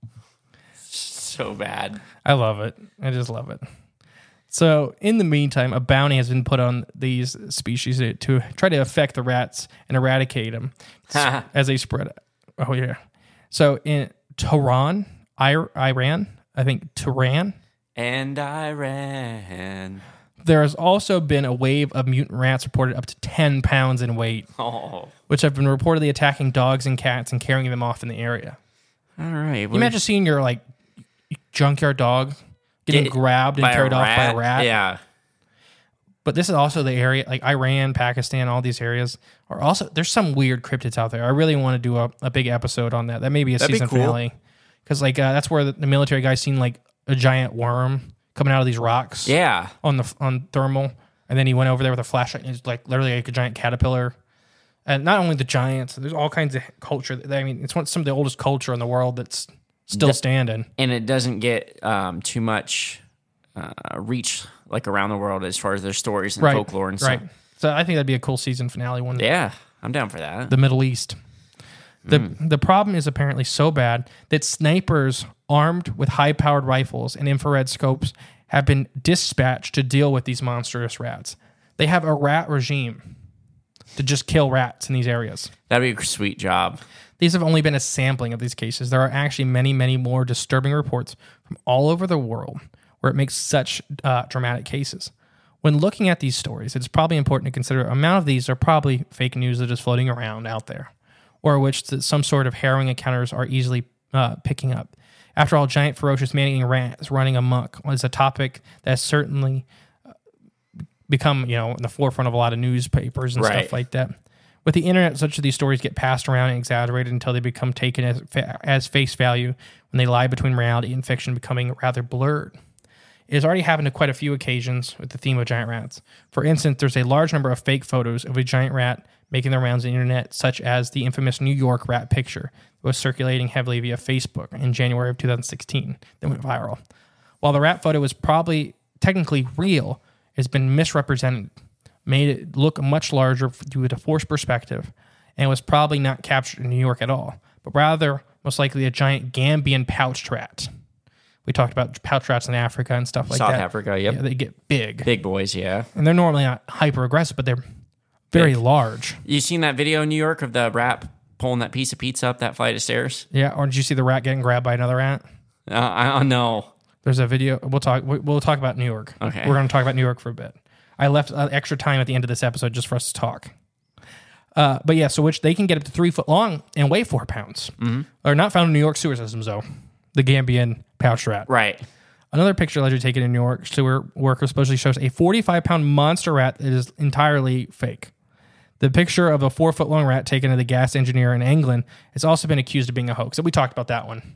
So bad. I love it. I just love it. So, in the meantime, a bounty has been put on these species to, to try to affect the rats and eradicate them as they spread. Oh, yeah. So, in Tehran, Iran, I think Tehran. And I ran. There has also been a wave of mutant rats reported up to ten pounds in weight, oh. which have been reportedly attacking dogs and cats and carrying them off in the area. All right. You imagine seeing your like junkyard dog getting Get, grabbed and carried off by a rat? Yeah. But this is also the area, like Iran, Pakistan, all these areas are also, there's some weird cryptids out there. I really want to do a, a big episode on that. That may be a That'd season be cool. finale. Because like uh, that's where the, the military guy's seen like a giant worm coming out of these rocks. Yeah. On the on thermal. And then he went over there with a flashlight and it's like literally like a giant caterpillar. And not only the giants, there's all kinds of culture. I mean, it's one, some of the oldest culture in the world that's still the, standing. And it doesn't get um, too much uh, reach like around the world as far as their stories and right, folklore and stuff. Right. So I think that'd be a cool season finale one. Yeah, I'm down for that. The Middle East. The Mm. the problem is apparently so bad that snipers armed with high-powered rifles and infrared scopes have been dispatched to deal with these monstrous rats. They have a rat regime to just kill rats in these areas. That'd be a sweet job. These have only been a sampling of these cases. There are actually many, many more disturbing reports from all over the world where it makes such uh, dramatic cases. When looking at these stories, it's probably important to consider a amount of these are probably fake news that is floating around out there, or which some sort of harrowing encounters are easily uh, picking up. After all, giant ferocious man-eating rats running amok is a topic that's certainly become, you know, in the forefront of a lot of newspapers and Right. stuff like that. With the internet, such of these stories get passed around and exaggerated until they become taken as as face value when they lie between reality and fiction, becoming rather blurred. It has already happened to quite a few occasions with the theme of giant rats. For instance, there's a large number of fake photos of a giant rat making their rounds on the internet, such as the infamous New York rat picture that was circulating heavily via Facebook in January of two thousand sixteen that went viral. While the rat photo was probably technically real, it's been misrepresented, made it look much larger due to forced perspective, and was probably not captured in New York at all, but rather most likely a giant Gambian pouched rat. We talked about pouch rats in Africa and stuff like South that. Africa, yep. Yeah, they get big. Big boys, yeah. And they're normally not hyper aggressive, but they're very Big. large. You seen that video in New York of the rat pulling that piece of pizza up that flight of stairs? Yeah, or did you see the rat getting grabbed by another rat? Uh, I don't know. There's a video. We'll talk. we- We'll talk about New York. Okay. We're going to talk about New York for a bit. I left uh, extra time at the end of this episode just for us to talk. Uh, but yeah, so which they can get up to three foot long and weigh four pounds. Mm-hmm. Are not found in New York sewer systems though. The Gambian pouched rat. Right. Another picture allegedly taken in New York sewer worker supposedly shows a forty-five pound monster rat that is entirely fake. The picture of a four foot long rat taken to the gas engineer in England has also been accused of being a hoax. So we talked about that one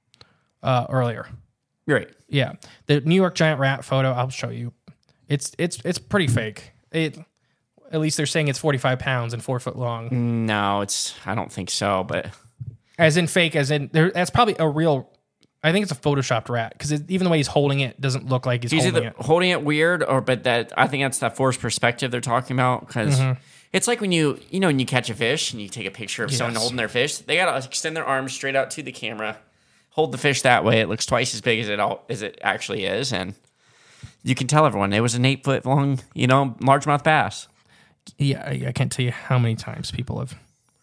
uh, earlier. Right. Yeah, the New York giant rat photo. I'll show you. It's it's it's pretty fake. It at least they're saying it's forty-five pounds and four foot long. No, it's. I don't think so, but As in fake, as in there. That's probably a real. I think it's a photoshopped rat because even the way he's holding it doesn't look like he's he's holding either it. holding it weird or, but that I think that's that forced perspective they're talking about because Mm-hmm. it's like when you you know when you catch a fish and you take a picture of someone Yes. holding their fish, they gotta extend their arms straight out to the camera, hold the fish that way. It looks twice as big as it all as it actually is, and you can tell everyone it was an eight foot long, you know, largemouth bass. Yeah, I I can't tell you how many times people have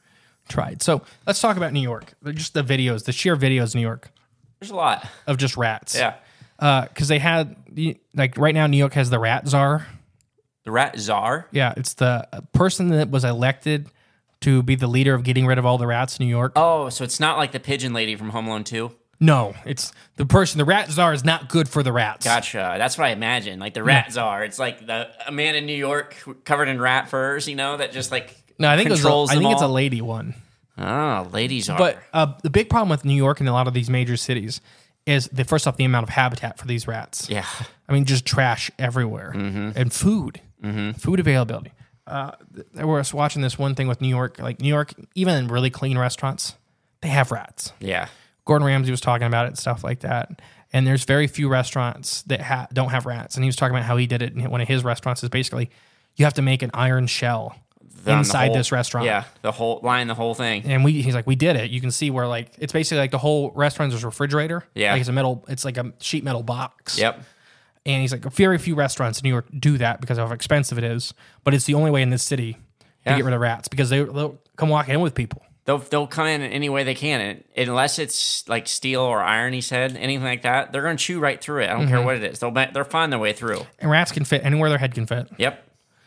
tried. So let's talk about New York. Just the videos, the sheer videos in New York There's a lot. of just rats. Yeah, Because they had, like right now, New York has the rat czar. the rat czar. Yeah, it's the person that was elected to be the leader of getting rid of all the rats in New York. Oh, so it's not like the pigeon lady from Home Alone two. No, it's the person. The rat czar is not good for the rats. Gotcha. That's what I imagine. Like the rat czar. It's like the a man in New York covered in rat furs, you know, that just like No, I think it was a, controls I them think it's a all. lady one. Oh, ladies are. But uh, the big problem with New York and a lot of these major cities is the first off the amount of habitat for these rats. yeah. I mean, just trash everywhere and food, food availability. Uh, I was watching this one thing with New York, like New York, even in really clean restaurants, they have rats. Yeah. Gordon Ramsay was talking about it and stuff like that. And there's very few restaurants that ha- don't have rats. And he was talking about how he did it in one of his restaurants is basically you have to make an iron shell The- inside the whole- this restaurant. Yeah. The whole line, the whole thing. And we, he's like, we did it. You can see where like, it's basically like the whole restaurant is a refrigerator. Yeah. Like it's a metal, it's like a sheet metal box. Yep. And he's like, very few restaurants in New York do that because of how expensive it is. But it's the only way in this city Yeah. to get rid of rats because they, they'll come walk in with people. They'll they'll come in any way they can, and unless it's like steel or iron, he said, anything like that, they're going to chew right through it. I don't Mm-hmm. care what it is. They'll they'll find their way through. And rats can fit anywhere their head can fit. Yep.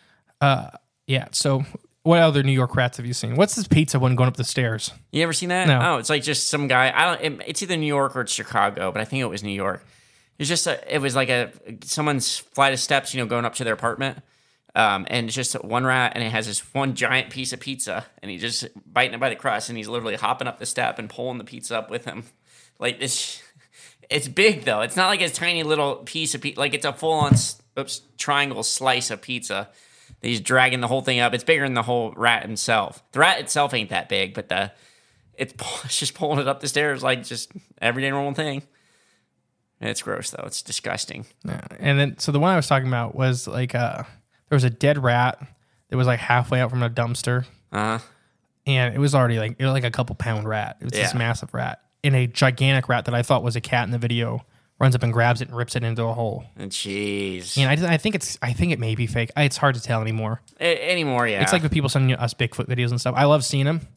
Yeah. So what other New York rats have you seen? What's this pizza one going up the stairs? You ever seen that? No. Oh, it's like just some guy. I don't. It, it's either New York or it's Chicago, but I think it was New York. It was just a. It was like a someone's flight of steps, you know, going up to their apartment. Um, and it's just one rat, and it has this one giant piece of pizza, and he just biting it by the crust, and he's literally hopping up the step and pulling the pizza up with him, like this. It's big though. It's not like a tiny little piece of pizza. Like it's a full on oops, triangle slice of pizza. He's dragging the whole thing up. It's bigger than the whole rat himself. The rat itself ain't that big, but the it's, it's just pulling it up the stairs like just everyday normal thing. It's gross though. It's disgusting. Yeah. And then, so the one I was talking about was like, uh, there was a dead rat that was like halfway out from a dumpster. Uh huh. And it was already like, it was like a couple pound rat. It was this Yeah. massive rat. And a gigantic rat that I thought was a cat in the video runs up and grabs it and rips it into a hole. Jeez. And I, I think it's, I think it may be fake. I, it's hard to tell anymore. A- anymore, yeah. It's like with people sending us Bigfoot videos and stuff. I love seeing them.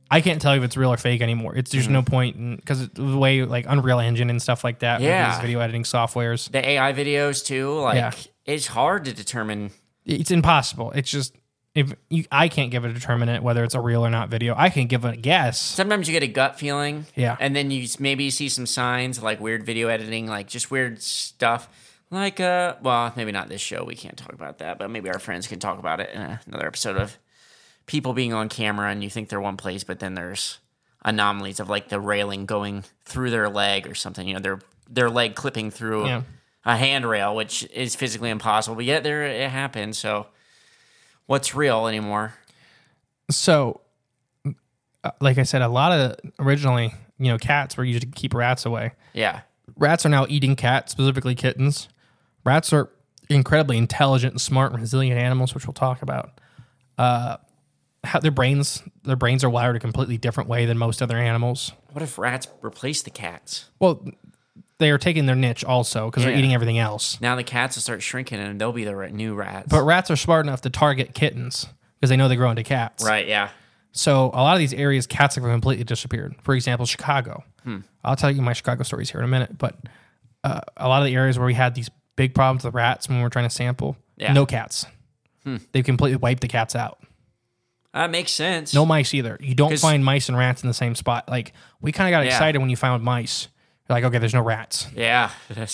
I can't tell you if it's real or fake anymore. It's there's mm-hmm. no point because the way like Unreal Engine and stuff like that. Yeah, with these video editing softwares, the A I videos too. Like yeah. it's hard to determine. It's impossible. It's just if you, I can't give a determinant whether it's a real or not video. I can give a guess. Sometimes you get a gut feeling. Yeah, and then you maybe see some signs like weird video editing, like just weird stuff. Like uh, well, maybe not this show. We can't talk about that, but maybe our friends can talk about it in another episode of people being on camera and you think they're one place, but then there's anomalies of like the railing going through their leg or something. You know, their their leg clipping through yeah. a handrail, which is physically impossible, but yet there it happens. So, what's real anymore? So, uh, like I said, a lot of originally, you know, cats were used to keep rats away. Yeah, rats are now eating cats, specifically kittens. Rats are incredibly intelligent and smart and resilient animals, which we'll talk about. Uh, how their brains, their brains are wired a completely different way than most other animals. What if rats replace the cats? Well, they are taking their niche also because yeah. they're eating everything else. Now the cats will start shrinking and they'll be the new rats. But rats are smart enough to target kittens because they know they grow into cats. Right, yeah. So a lot of these areas, cats have completely disappeared. For example, Chicago. Hmm. I'll tell you my Chicago stories here in a minute, but uh, a lot of the areas where we had these big problems with rats when we were trying to sample, yeah. no cats. Hmm. They've completely wiped the cats out. That makes sense. No mice either. You don't find mice and rats in the same spot. Like, we kind of got yeah. excited when you found mice. You're like, okay, there's no rats. Yeah.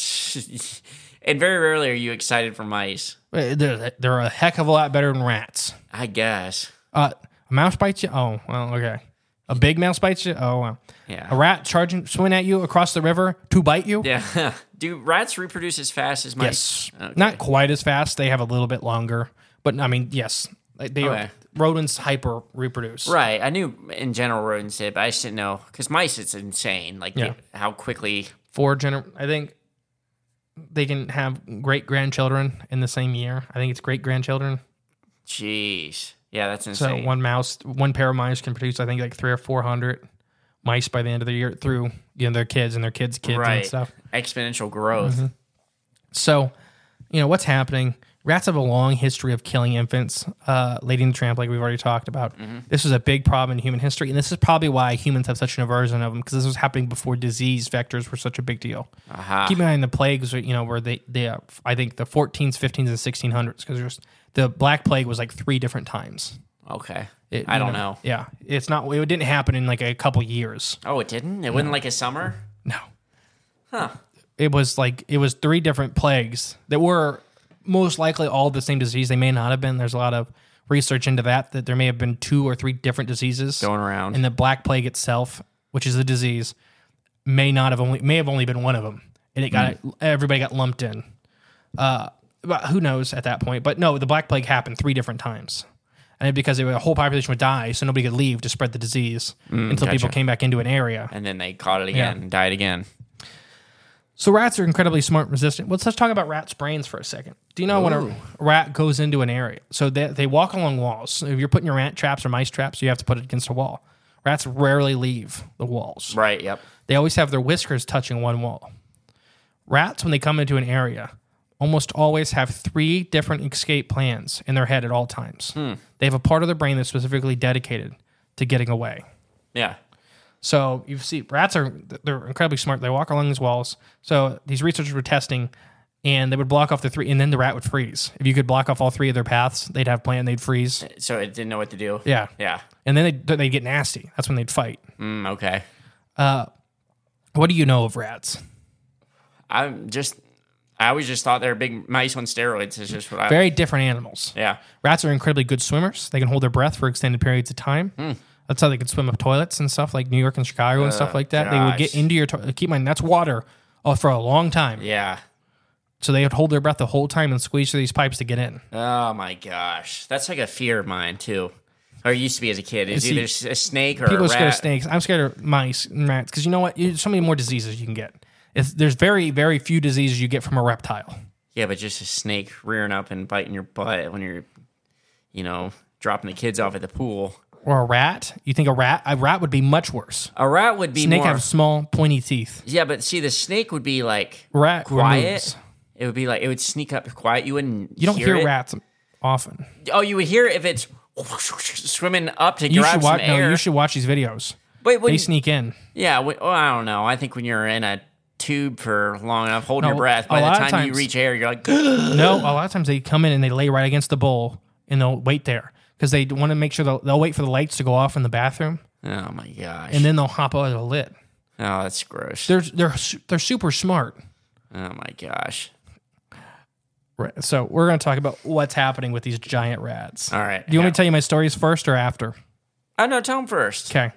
And very rarely are you excited for mice. They're, they're a heck of a lot better than rats. I guess. Uh, a mouse bites you? Oh, well, okay. A big mouse bites you? Oh, well. Yeah. A rat charging, swimming at you across the river to bite you? Yeah. Do rats reproduce as fast as mice? Yes. Okay. Not quite as fast. They have a little bit longer. But, I mean, yes. They okay. are, rodents hyper reproduce. Right. I knew in general rodents did, but I just didn't know. Because mice, it's insane. Like, yeah. they, how quickly. Four gener- I think they can have great-grandchildren in the same year. I think it's great-grandchildren. Jeez. Yeah, that's insane. So one mouse, one pair of mice can produce, I think, like three or four hundred mice by the end of the year through, you know, their kids and their kids' kids right. and stuff. Exponential growth. Mm-hmm. So, you know, what's happening? Rats have a long history of killing infants, uh, Lady and the Tramp, like we've already talked about. Mm-hmm. This was a big problem in human history, and this is probably why humans have such an aversion of them, because this was happening before disease vectors were such a big deal. Uh-huh. Keep in mind the plagues, you know, where they, they uh, I think the fourteens, fifteens, and sixteen hundreds, because the Black Plague was like three different times. Okay. It, I don't know, know. Yeah. It's not, it didn't happen in like a couple years. Oh, it didn't? It no. wasn't like a summer? No. Huh. It was like, it was three different plagues that were most likely all the same disease. They may not have been. There's a lot of research into that, that there may have been two or three different diseases going around. And the Black Plague itself, which is a disease, may not have only, may have only been one of them. And it got, mm. everybody got lumped in. Uh, but who knows at that point? But no, the Black Plague happened three different times. And because the whole population would die, so nobody could leave to spread the disease mm, until gotcha. people came back into an area. And then they caught it again yeah. and died again. So rats are incredibly smart and resistant. Let's, let's talk about rats' brains for a second. Do you know Ooh. when a rat goes into an area? So they, they walk along walls. So if you're putting your rat traps or mice traps, you have to put it against a wall. Rats rarely leave the walls. Right, yep. They always have their whiskers touching one wall. Rats, when they come into an area, almost always have three different escape plans in their head at all times. Hmm. They have a part of their brain that's specifically dedicated to getting away. Yeah. So you see, rats are they're incredibly smart. They walk along these walls. So these researchers were testing, and they would block off the three, and then the rat would freeze. If you could block off all three of their paths, they'd have plan. They'd freeze. So it didn't know what to do. Yeah, yeah. And then they they get nasty. That's when they'd fight. Mm, okay. Uh, what do you know of rats? I'm just. I always just thought they were big mice on steroids. It's just what I... Very different animals. Yeah. Rats are incredibly good swimmers. They can hold their breath for extended periods of time. Mm. That's how they could swim up toilets and stuff like New York and Chicago uh, and stuff like that. Gosh. They would get into your toilet. Keep in mind, that's water oh, for a long time. Yeah. So they would hold their breath the whole time and squeeze through these pipes to get in. Oh, my gosh. That's like a fear of mine, too. Or it used to be as a kid. It's See, either a snake or people a rat. People are scared of snakes. I'm scared of mice and rats because you know what? There's so many more diseases you can get. It's, there's very, very few diseases you get from a reptile. Yeah, but just a snake rearing up and biting your butt when you're, you know, dropping the kids off at the pool. Or a rat? You think a rat? A rat would be much worse. A rat would be snake more... Snake have small, pointy teeth. Yeah, but see, the snake would be like rat quiet. Removes. It would be like, it would sneak up quiet. You wouldn't You don't hear, hear it. rats often. Oh, you would hear it if it's swimming up to You grab should some watch. No, air. you should watch these videos. Wait, when, They sneak in. yeah, when, well, I don't know. I think when you're in a tube for long enough, holding No, your breath, a by the lot of time you times- reach air, you're like, No, a lot of times they come in and they lay right against the bowl and they'll wait there because they want to make sure they'll, they'll wait for the lights to go off in the bathroom oh my gosh. and then they'll hop out of the lid. oh, that's gross. They're they're su- they're super smart. oh my gosh. Right. So we're going to talk about what's happening with these giant rats. All right. Do you want me yeah. to tell you my stories first or after? Oh, no, tell them first. Okay.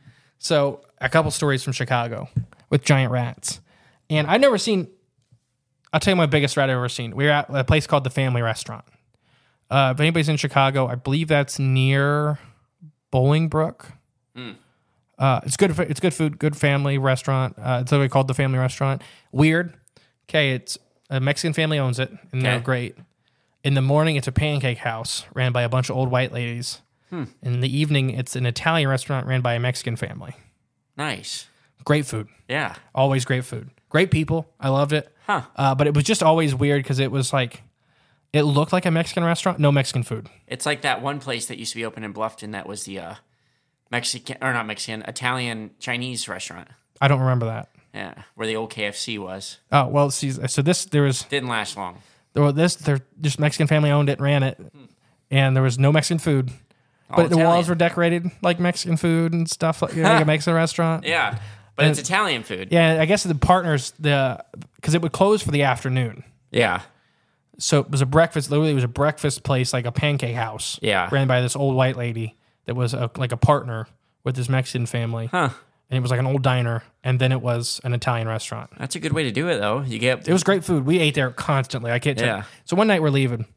So a couple stories from Chicago with giant rats. And I've never seen, I'll tell you my biggest rat I've ever seen. We were at a place called the Family Restaurant. Uh, if anybody's in Chicago, I believe that's near Bolingbrook. Mm. Uh, it's good. It's good food. Good family restaurant. Uh, it's literally called the Family Restaurant. Weird. Okay, it's a Mexican family owns it, and they're Okay. great. In the morning, it's a pancake house ran by a bunch of old white ladies. Hmm. In the evening, it's an Italian restaurant ran by a Mexican family. Nice. Great food. Yeah. Always great food. Great people. I loved it. Huh. Uh, but it was just always weird because it was like, it looked like a Mexican restaurant, no Mexican food. It's like that one place that used to be open in Bluffton that was the uh, Mexican, or not Mexican, Italian Chinese restaurant. I don't remember that. Yeah, where the old K F C was. Oh, well, see, so this, there was, Didn't last long. there was this, there, just Mexican family owned it, ran it, and there was no Mexican food. All But the walls Italian. were decorated like Mexican food and stuff, like, you know, like a Mexican restaurant. Yeah, but And- it's Italian food. Yeah, I guess the partners, the because it would close for the afternoon. Yeah. So it was a breakfast. Literally, it was a breakfast place, like a pancake house. Yeah. ran by this old white lady that was a, like a partner with this Mexican family. Huh. And it was like an old diner, and then it was an Italian restaurant. That's a good way to do it, though. You get It was great food. We ate there constantly. I can't tell Yeah. you. So one night we're leaving,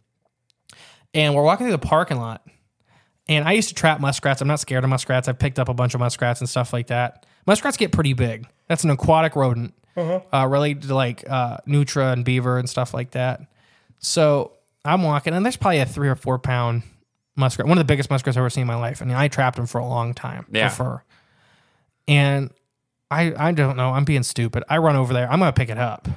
and we're walking through the parking lot. And I used to trap muskrats. I'm not scared of muskrats. I've picked up a bunch of muskrats and stuff like that. Muskrats get pretty big. That's an aquatic rodent, uh, related to like uh, nutria and beaver and stuff like that. So I'm walking, and there's probably a three or four pound muskrat, one of the biggest muskrats I've ever seen in my life. I mean, I trapped him for a long time Yeah. for fur. And I, I don't know. I'm being stupid. I run over there. I'm gonna pick it up,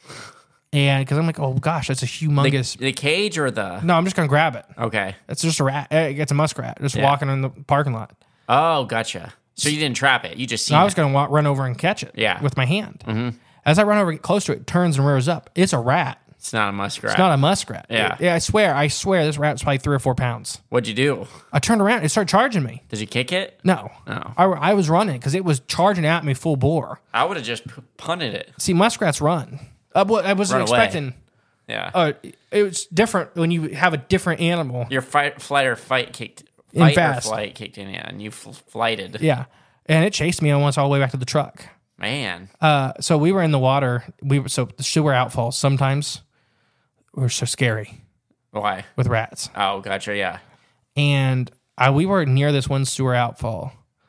and because I'm like, oh gosh, that's a the, humongous. the cage or the. no, I'm just gonna grab it. Okay. It's just a rat. eh, It's a muskrat just Yeah. walking in the parking lot. Oh, gotcha. So you didn't trap it. You just seen So I was it. going to walk, run over and catch it Yeah. with my hand. Mm-hmm. As I run over, get close to it, it turns and rears up. It's a rat. It's not a muskrat. It's not a muskrat. Yeah. yeah. I swear, I swear, this rat's probably three or four pounds. What'd you do? I turned around, it started charging me. Did you kick it? No, Oh. I, I was running because it was charging at me full bore. I would have just p- punted it. See, muskrats run. Uh, well, I wasn't Run away. expecting. Yeah. Uh, it was different when you have a different animal. Your fight, flight or fight kicked. In Fight or fast. flight kicked in, yeah, and you fl- flighted. Yeah, and it chased me almost all the way back to the truck. Man. Uh, so we were in the water. We were so the sewer outfalls sometimes were so scary Why? with rats. Oh, gotcha. Yeah. And I, we were near this one sewer outfall,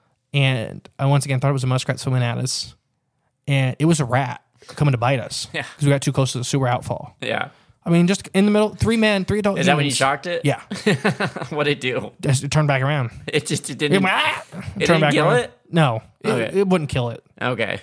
and I once again thought it was a muskrat swimming at us, and it was a rat coming to bite us. Yeah. because we got too close to the sewer outfall. Yeah. I mean, just in the middle, three men, three adult. Is that when you humans. shocked it? Yeah, What'd it do? just it turned back around. It just it It didn't. went, ah! It turned didn't kill around. it? No, it, Okay. it wouldn't kill it. Okay.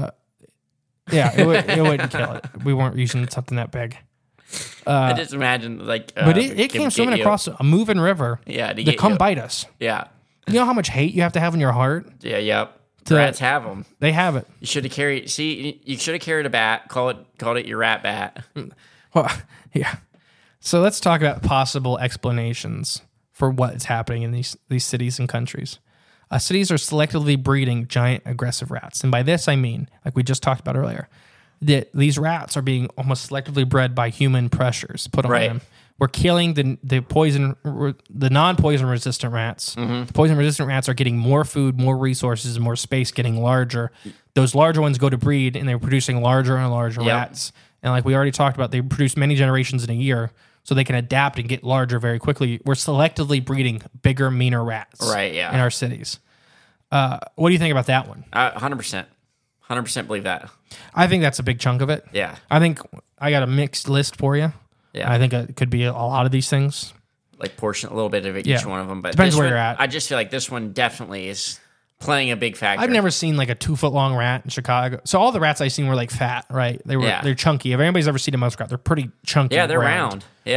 Yeah, it, would, it wouldn't kill it. We weren't using something that big. I just imagine like. Uh, But it, it get- came get swimming you. across a moving river Yeah, to to get come you. bite us. Yeah. You know how much hate you have to have in your heart? Yeah. Yep. To- Rats have them. They have it. You should have carried. See, you should have carried a bat. Call it. Called it your rat bat. Well, yeah. So let's talk about possible explanations for what is happening in these these cities and countries. Uh, cities are selectively breeding giant aggressive rats, and by this I mean, like we just talked about earlier, that these rats are being almost selectively bred by human pressures put on Right. them. We're killing the the poison, the non-poison resistant rats. The poison resistant rats are getting more food, more resources, and more space, getting larger. Those larger ones go to breed, and they're producing larger and larger Yep. rats. And like we already talked about, they produce many generations in a year, so they can adapt and get larger very quickly. We're selectively breeding bigger, meaner rats, Right, yeah. in our cities. Uh, what do you think about that one? Hundred percent. Hundred percent believe that. I think that's a big chunk of it. Yeah. I think I got a mixed list for you. Yeah. I think it could be a lot of these things. Like portion a little bit of each Yeah. one of them, but Depends this where one- you're at. I just feel like this one definitely is playing a big factor. I've never seen like a two foot long rat in Chicago. So all the rats I've seen were like fat, right? They were Yeah. they're chunky. If anybody's ever seen a muskrat, they're pretty chunky. Yeah, they're round. Yeah.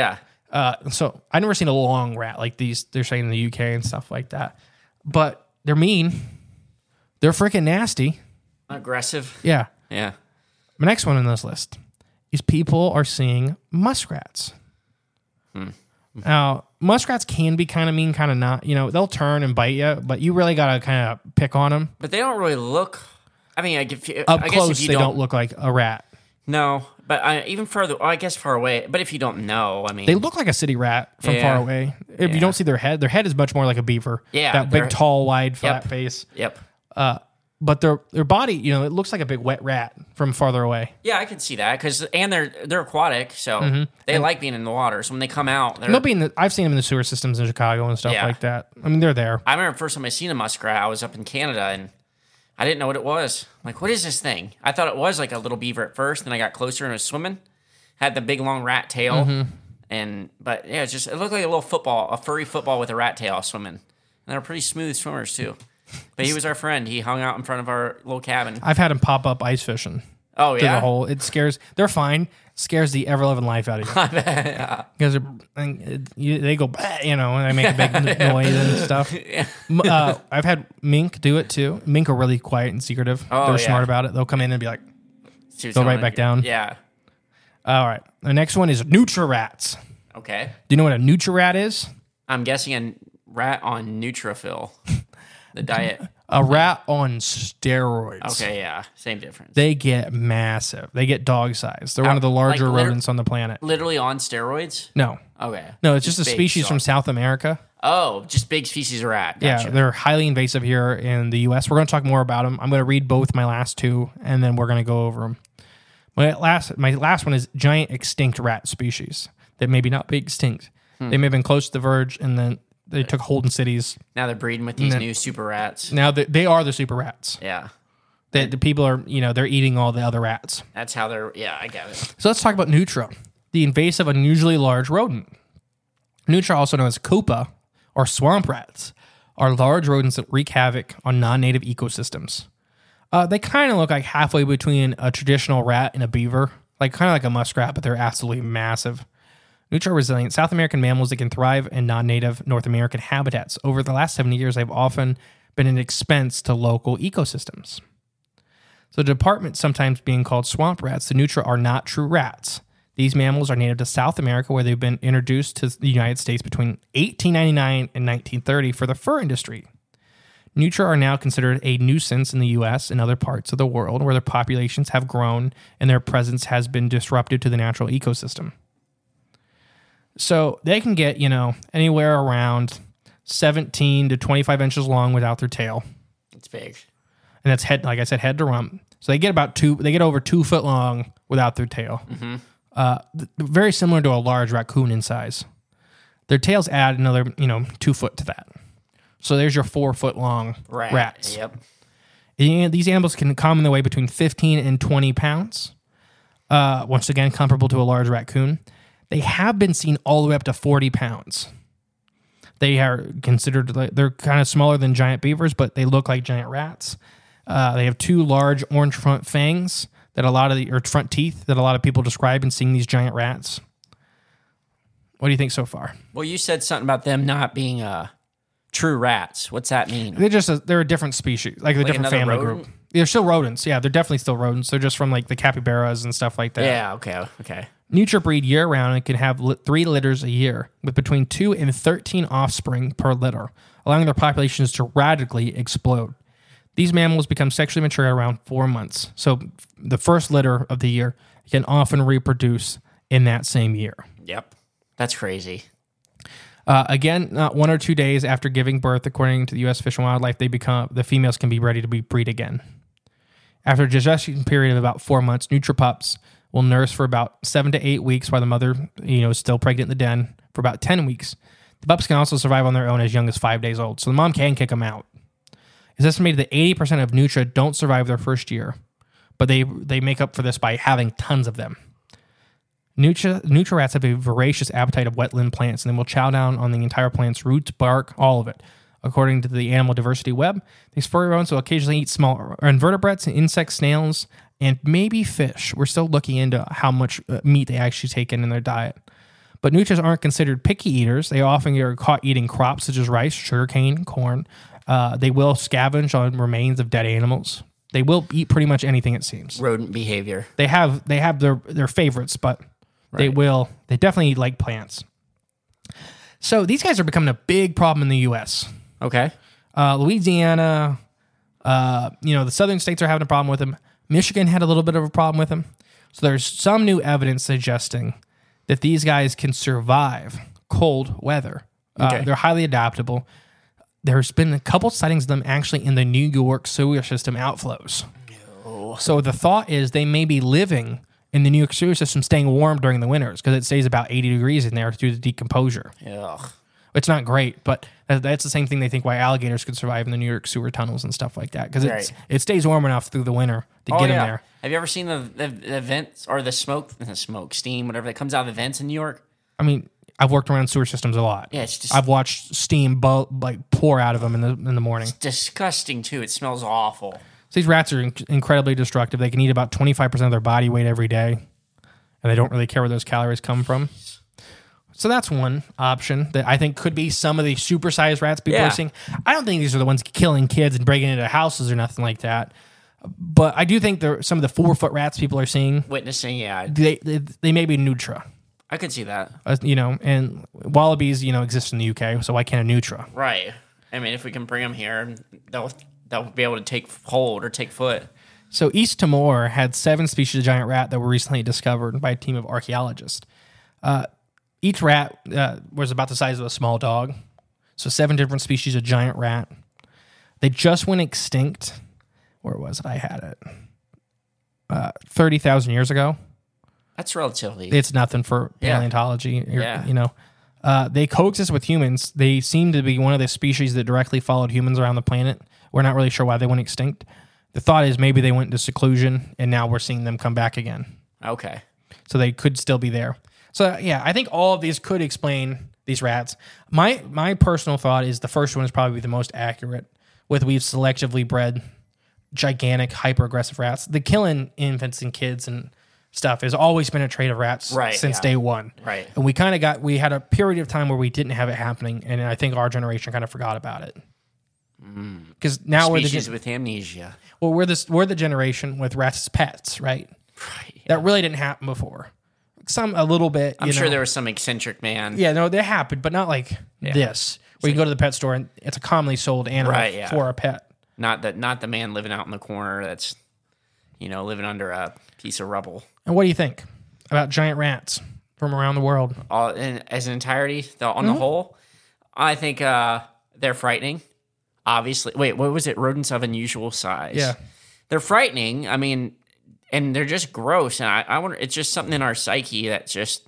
Uh, so I've never seen a long rat like these. They're saying in the U K and stuff like that. But they're mean. They're freaking nasty. Aggressive. Yeah. Yeah. The next one on this list is people are seeing muskrats. Hmm. Now, muskrats can be kind of mean, kind of not. You know, they'll turn and bite you, but you really got to kind of pick on them. But they don't really look. I mean, I, if you, Up I close, guess if you they don't, don't look like a rat. No, but I, even further, well, I guess far away. But if you don't know, I mean, They look like a city rat from Yeah. far away. If Yeah. you don't see their head, their head is much more like a beaver. Yeah, That big, they're- tall, wide, flat Yep. face. Yep. Uh, but their their body, you know, it looks like a big wet rat from farther away. Yeah, I could see that because and they're they're aquatic, so they like being in the water. So when they come out, they're. And they'll be in the, I've seen them in the sewer systems in Chicago and stuff Yeah. like that. I mean, they're there. I remember the first time I seen a muskrat, I was up in Canada and I didn't know what it was. I'm like, what is this thing? I thought it was like a little beaver at first, then I got closer and it was swimming. Had the big long rat tail, Mm-hmm. and but yeah, it's just it looked like a little football, a furry football with a rat tail swimming. And they're pretty smooth swimmers too. But he was our friend. He hung out in front of our little cabin. I've had them pop up ice fishing Oh through yeah, the hole. It scares. They're fine. Scares the ever loving life out of you. Because they're- and it- you- they go, "Bah," you know, and they make a big noise and stuff. M- Uh, I've had mink do it too. Mink are really quiet and secretive. Oh, they're yeah. smart about it. They'll come in and be like, See what's Go going right on. back down. Yeah. all right. The next one is Nutri-Rats. Okay. Do you know what a Nutri-Rat is? I'm guessing a rat on Nutrafil, the diet. A rat on steroids. Okay, yeah, same difference. They get massive. They get dog size. They're one Uh, of the larger like liter- rodents on the planet. Literally on steroids. No. Okay. No, it's just a big species from dog. South America. Oh, just big species of rat. Gotcha. Yeah, they're highly invasive here in the U S. We're going to talk more about them. I'm going to read both my last two, and then we're going to go over them. My last, my last one is giant extinct rat species that maybe not be extinct. Hmm. They may have been close to the verge, and then they took hold in cities. Now they're breeding with these then- new super rats. Now they, they are the super rats. Yeah, They, the people are, you know, they're eating all the other rats. that's how they're. Yeah, I got it. So let's talk about Nutra, the invasive, unusually large rodent. Nutra, also known as Copa or swamp rats, are large rodents that wreak havoc on non-native ecosystems. Uh, they kind of look like halfway between a traditional rat and a beaver, like kind of like a muskrat, but they're absolutely massive. Nutra are resilient South American mammals that can thrive in non-native North American habitats. Over the last seventy years, they've often been an expense to local ecosystems. So the department sometimes being called swamp rats, the Nutra are not true rats. These mammals are native to South America, where they've been introduced to the United States between eighteen ninety-nine and nineteen thirty for the fur industry. Nutra are now considered a nuisance in the U S and other parts of the world where their populations have grown and their presence has been disrupted to the natural ecosystem. So they can get, you know, anywhere around seventeen to twenty-five inches long without their tail. It's big. And that's head, like I said, head to rump. So they get about two, they get over two foot long without their tail. Mm-hmm. Uh, th- very similar to a large raccoon in size. Their tails add another, you know, two foot to that. So there's your four foot long Rat. rats. Yep. And these animals can commonly weigh between fifteen and twenty pounds. Uh, once again, comparable to a large raccoon. They have been seen all the way up to forty pounds. They are considered, like, they're kind of smaller than giant beavers, but they look like giant rats. Uh, they have two large orange front fangs that a lot of the, or front teeth that a lot of people describe in seeing these giant rats. What do you think so far? Well, you said something about them not being uh, true rats. What's that mean? They're just a, they're a different species, like a Like different another family rodent? group. They're still rodents. Yeah, they're definitely still rodents. They're just from like the capybaras and stuff like that. Yeah. Okay. Okay. Nutra breed year round and can have li- three litters a year with between two and thirteen offspring per litter, allowing their populations to radically explode. These mammals become sexually mature at around four months. So the first litter of the year can often reproduce in that same year. Yep. That's crazy. Uh, again, not one or two days after giving birth, according to the U S Fish and Wildlife, they become the females can be ready to be breed again. After a gestation period of about four months, Nutra pups will nurse for about seven to eight weeks while the mother, you know, is still pregnant in the den for about ten weeks. The pups can also survive on their own as young as five days old, so the mom can kick them out. It's estimated that eighty percent of Nutra don't survive their first year, but they they make up for this by having tons of them. Nutra, Nutra rats have a voracious appetite of wetland plants, and they will chow down on the entire plant's roots, bark, all of it. According to the Animal Diversity Web, these furry rodents will occasionally eat small invertebrates, insects, snails, and maybe fish. We're still looking into how much uh, meat they actually take in in their diet. But nutria aren't considered picky eaters. They often are caught eating crops such as rice, sugarcane, corn. Uh, they will scavenge on remains of dead animals. They will eat pretty much anything, it seems. Rodent behavior. They have they have their, their favorites, but they Right. will they definitely eat like plants. So these guys are becoming a big problem in the U S. Okay. Uh, Louisiana, uh, you know, the southern states are having a problem with them. Michigan had a little bit of a problem with them. So there's some new evidence suggesting that these guys can survive cold weather. Uh, Okay. They're highly adaptable. There's been a couple sightings of them actually in the New York sewer system outflows. So the thought is they may be living in the New York sewer system, staying warm during the winters because it stays about eighty degrees in there through the decomposure. Ugh. It's not great, but that- that's the same thing they think why alligators could survive in the New York sewer tunnels and stuff like that because Right. it stays warm enough through the winter to get them there. Have you ever seen the, the, the vents or the smoke, the smoke, steam, whatever that comes out of the vents in New York? I mean, I've worked around sewer systems a lot. Yeah, it's just- I've watched steam bu- like pour out of them in the in the morning. Disgusting too. It smells awful. So these rats are inc- incredibly destructive. They can eat about twenty-five percent of their body weight every day, and they don't really care where those calories come from. So that's one option that I think could be some of the supersized rats people Yeah. are seeing. I don't think these are the ones killing kids and breaking into houses or nothing like that. But I do think there some of the four foot rats people are seeing. Witnessing, yeah, They they, they may be Nutra, I could see that. uh, you know, and wallabies, you know, exist in the U K, so why can't a Nutra? Right. I mean, if we can bring them here, they'll they'll be able to take hold or take foot. So East Timor had seven species of giant rat that were recently discovered by a team of archaeologists. Uh, each rat uh, was about the size of a small dog. So seven different species of giant rat. They just went extinct. Where was it? I had it. Uh, thirty thousand years ago. That's relatively. It's nothing for Yeah. paleontology. You're- Yeah. You know, uh, they coexist with humans. They seem to be one of the species that directly followed humans around the planet. We're not really sure why they went extinct. The thought is maybe they went into seclusion, and now we're seeing them come back again. Okay. So they could still be there. So yeah, I think all of these could explain these rats. My my personal thought is the first one is probably the most accurate. With we've selectively bred gigantic, hyper aggressive rats. The killing infants and kids and stuff has always been a trait of rats Right, since yeah. day one. Right. And we kind of got we had a period of time where we didn't have it happening, and I think our generation kind of forgot about it. Because now we're the Species gen- with amnesia. well, we're this we're the generation with rats as pets, right? Right. That really didn't happen before. Some a little bit. I'm you sure know. there was some eccentric man. Yeah, no, they happened, but not like this. Where you go to the pet store and it's a commonly sold animal Right, yeah. for a pet. Not that. Not the man living out in the corner. That's, you know, living under a piece of rubble. And what do you think about giant rats from around the world? All in, as an entirety, the, on Mm-hmm. the whole, I think uh, they're frightening. Obviously, wait, what was it? Rodents of unusual size. Yeah. They're frightening. I mean, and they're just gross. And I, I wonder, it's just something in our psyche that just,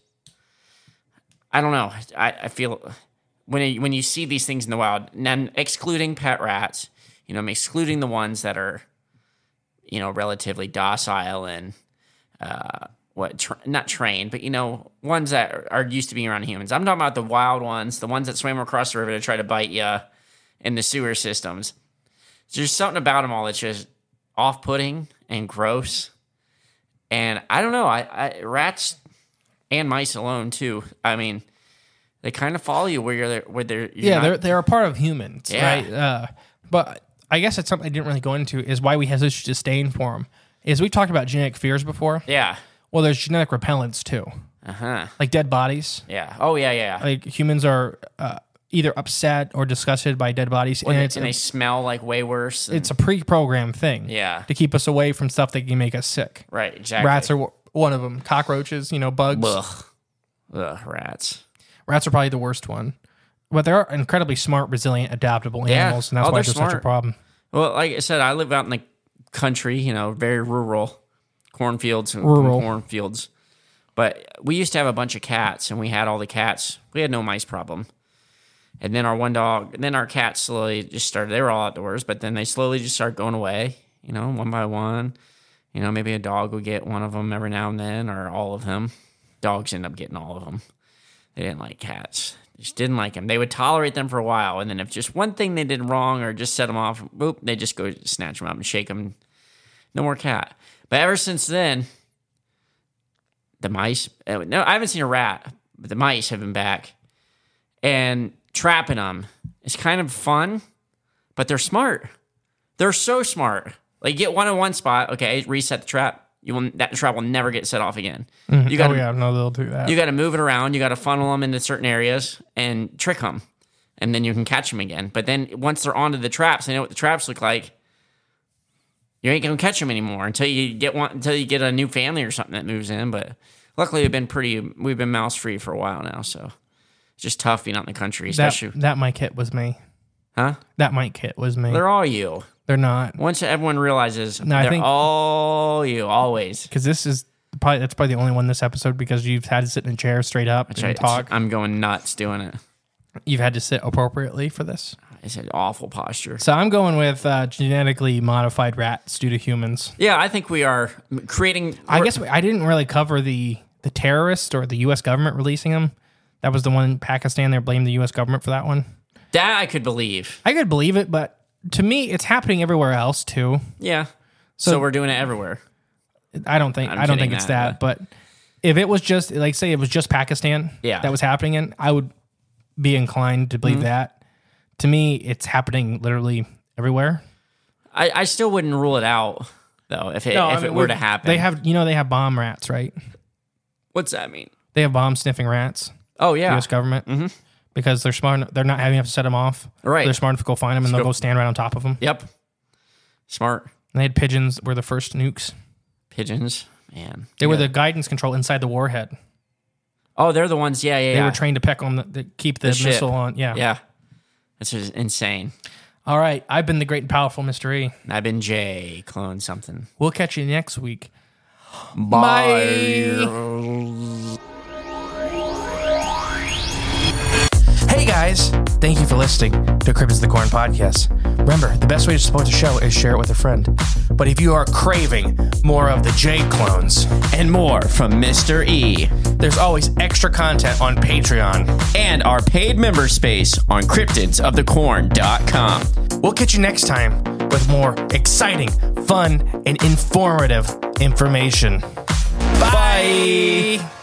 I don't know. I, I feel when it, when you see these things in the wild, and excluding pet rats, you know, I'm excluding the ones that are, you know, relatively docile and uh, what tra- not trained, but you know, ones that are, are used to being around humans. I'm talking about the wild ones, the ones that swam across the river to try to bite you in the sewer systems. There's something about them all that's just off-putting and gross. And I don't know, I, I rats and mice alone too. I mean, they kind of follow you where you're where they're you're Yeah, not- they're they're a part of humans, Yeah. right? Uh, but I guess it's something I didn't really go into is why we have such disdain for them. Is we've talked about genetic fears before. yeah, Well, there's genetic repellents too, uh huh, like dead bodies. yeah, oh yeah, yeah. Like humans are uh, either upset or disgusted by dead bodies, and, and it's and a, they smell like way worse. and- it's a pre-programmed thing. Yeah. to keep us away from stuff that can make us sick. right, exactly. Rats are w- one of them. Cockroaches, you know, bugs. Ugh. Ugh, rats. Rats are probably the worst one. But they're incredibly smart, resilient, adaptable Yeah. animals, and that's Oh, why they're they're such a smart. problem. Well, like I said, I live out in the country, you know, very rural, cornfields and Rural. cornfields. But we used to have a bunch of cats, and we had all the cats. We had no mice problem. And then our one dog, then our cats slowly just started, they were all outdoors, but then they slowly just started going away, you know, one by one. You know, maybe a dog would get one of them every now and then, or all of them. Dogs end up getting all of them. They didn't like cats. Just didn't like them. They would tolerate them for a while, and then if just one thing they did wrong or just set them off, boop, they just go snatch them up and shake them. No more cat. But ever since then, the mice. uh, No, I haven't seen a rat but the mice have been back. And trapping them is kind of fun, but they're smart. They're so smart. Like, get one in one spot, okay, reset the trap. You will, that trap will never get set off again. Mm-hmm. You gotta, oh, yeah, no, they'll do that. You got to move it around. You got to funnel them into certain areas and trick them. And then you can catch them again. But then once they're onto the traps, they know what the traps look like. You ain't gonna catch them anymore until you get one, until you get a new family or something that moves in. But luckily, we've been pretty, we've been mouse free for a while now. So it's just tough being out in the country, especially that, that mic hit was me. Huh? That mic hit was me. They're all you. They're not. Once everyone realizes, No, I they're think- all you, always. Because this is probably that's probably the only one this episode because you've had to sit in a chair straight up That's and right. talk. I'm going nuts doing it. You've had to sit appropriately for this. It's an awful posture. So I'm going with uh, genetically modified rats due to humans. Yeah, I think we are creating. I guess I didn't really cover the the terrorist or the U S government releasing them. That was the one in Pakistan. They blamed the U S government for that one. that I could believe. I could believe it, but to me, it's happening everywhere else too. Yeah. So, So- we're doing it everywhere. I don't think I'm I don't kidding think it's that, that, but if it was just like say it was just Pakistan Yeah. that was happening in, I would be inclined to believe Mm-hmm. that. To me, it's happening literally everywhere. I, I still wouldn't rule it out though if it No, I if mean, it were we- to happen. They have you know they have bomb rats, right? What's that mean? They have bomb sniffing rats. Oh yeah. U S government. Mm-hmm. Because they're smart. They're not having to set them off. Right. They're smart enough to go find them and they'll go- go stand right on top of them. Yep. Smart. And they had pigeons were the first nukes. Pigeons. Man. They were Yeah. the guidance control inside the warhead. Oh, they're the ones. Yeah, yeah. They yeah. were trained to peck on the, to keep the, The ship. missile on. Yeah. Yeah. This is insane. All right. I've been the great and powerful Mister E. I've been Jay. Clone something. We'll catch you next week. Bye. Hey guys, thank you for listening to Crib is the Corn podcast. Remember, the best way to support the show is share it with a friend. But if you are craving more of the J clones And more from Mister E. there's always extra content on Patreon. And our paid member space on cryptids of the corn dot com. We'll catch you next time with more exciting, fun, and informative information. Bye. Bye.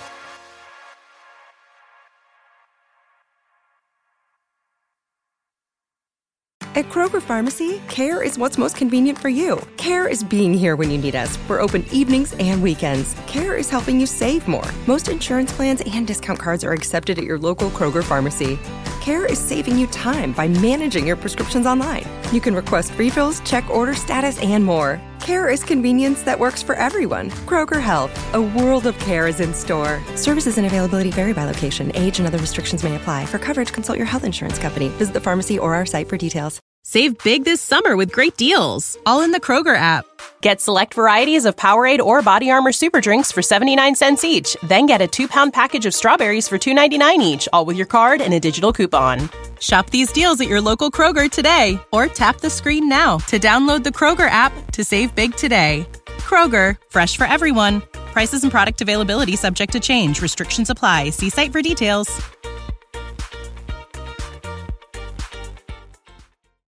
At Kroger Pharmacy, care is what's most convenient for you. Care is being here when you need us. We're open evenings and weekends. Care is helping you save more. Most insurance plans and discount cards are accepted at your local Kroger Pharmacy. Care is saving you time by managing your prescriptions online. You can request refills, check order status, and more. Care is convenience that works for everyone. Kroger Health, a world of care is in store. Services and availability vary by location. Age and other restrictions may apply. For coverage, consult your health insurance company. Visit the pharmacy or our site for details. Save big this summer with great deals, all in the Kroger app. Get select varieties of Powerade or Body Armor Super Drinks for seventy-nine cents each. Then get a two-pound package of strawberries for two ninety-nine each, all with your card and a digital coupon. Shop these deals at your local Kroger today, or tap the screen now to download the Kroger app to save big today. Kroger, fresh for everyone. Prices and product availability subject to change. Restrictions apply. See site for details.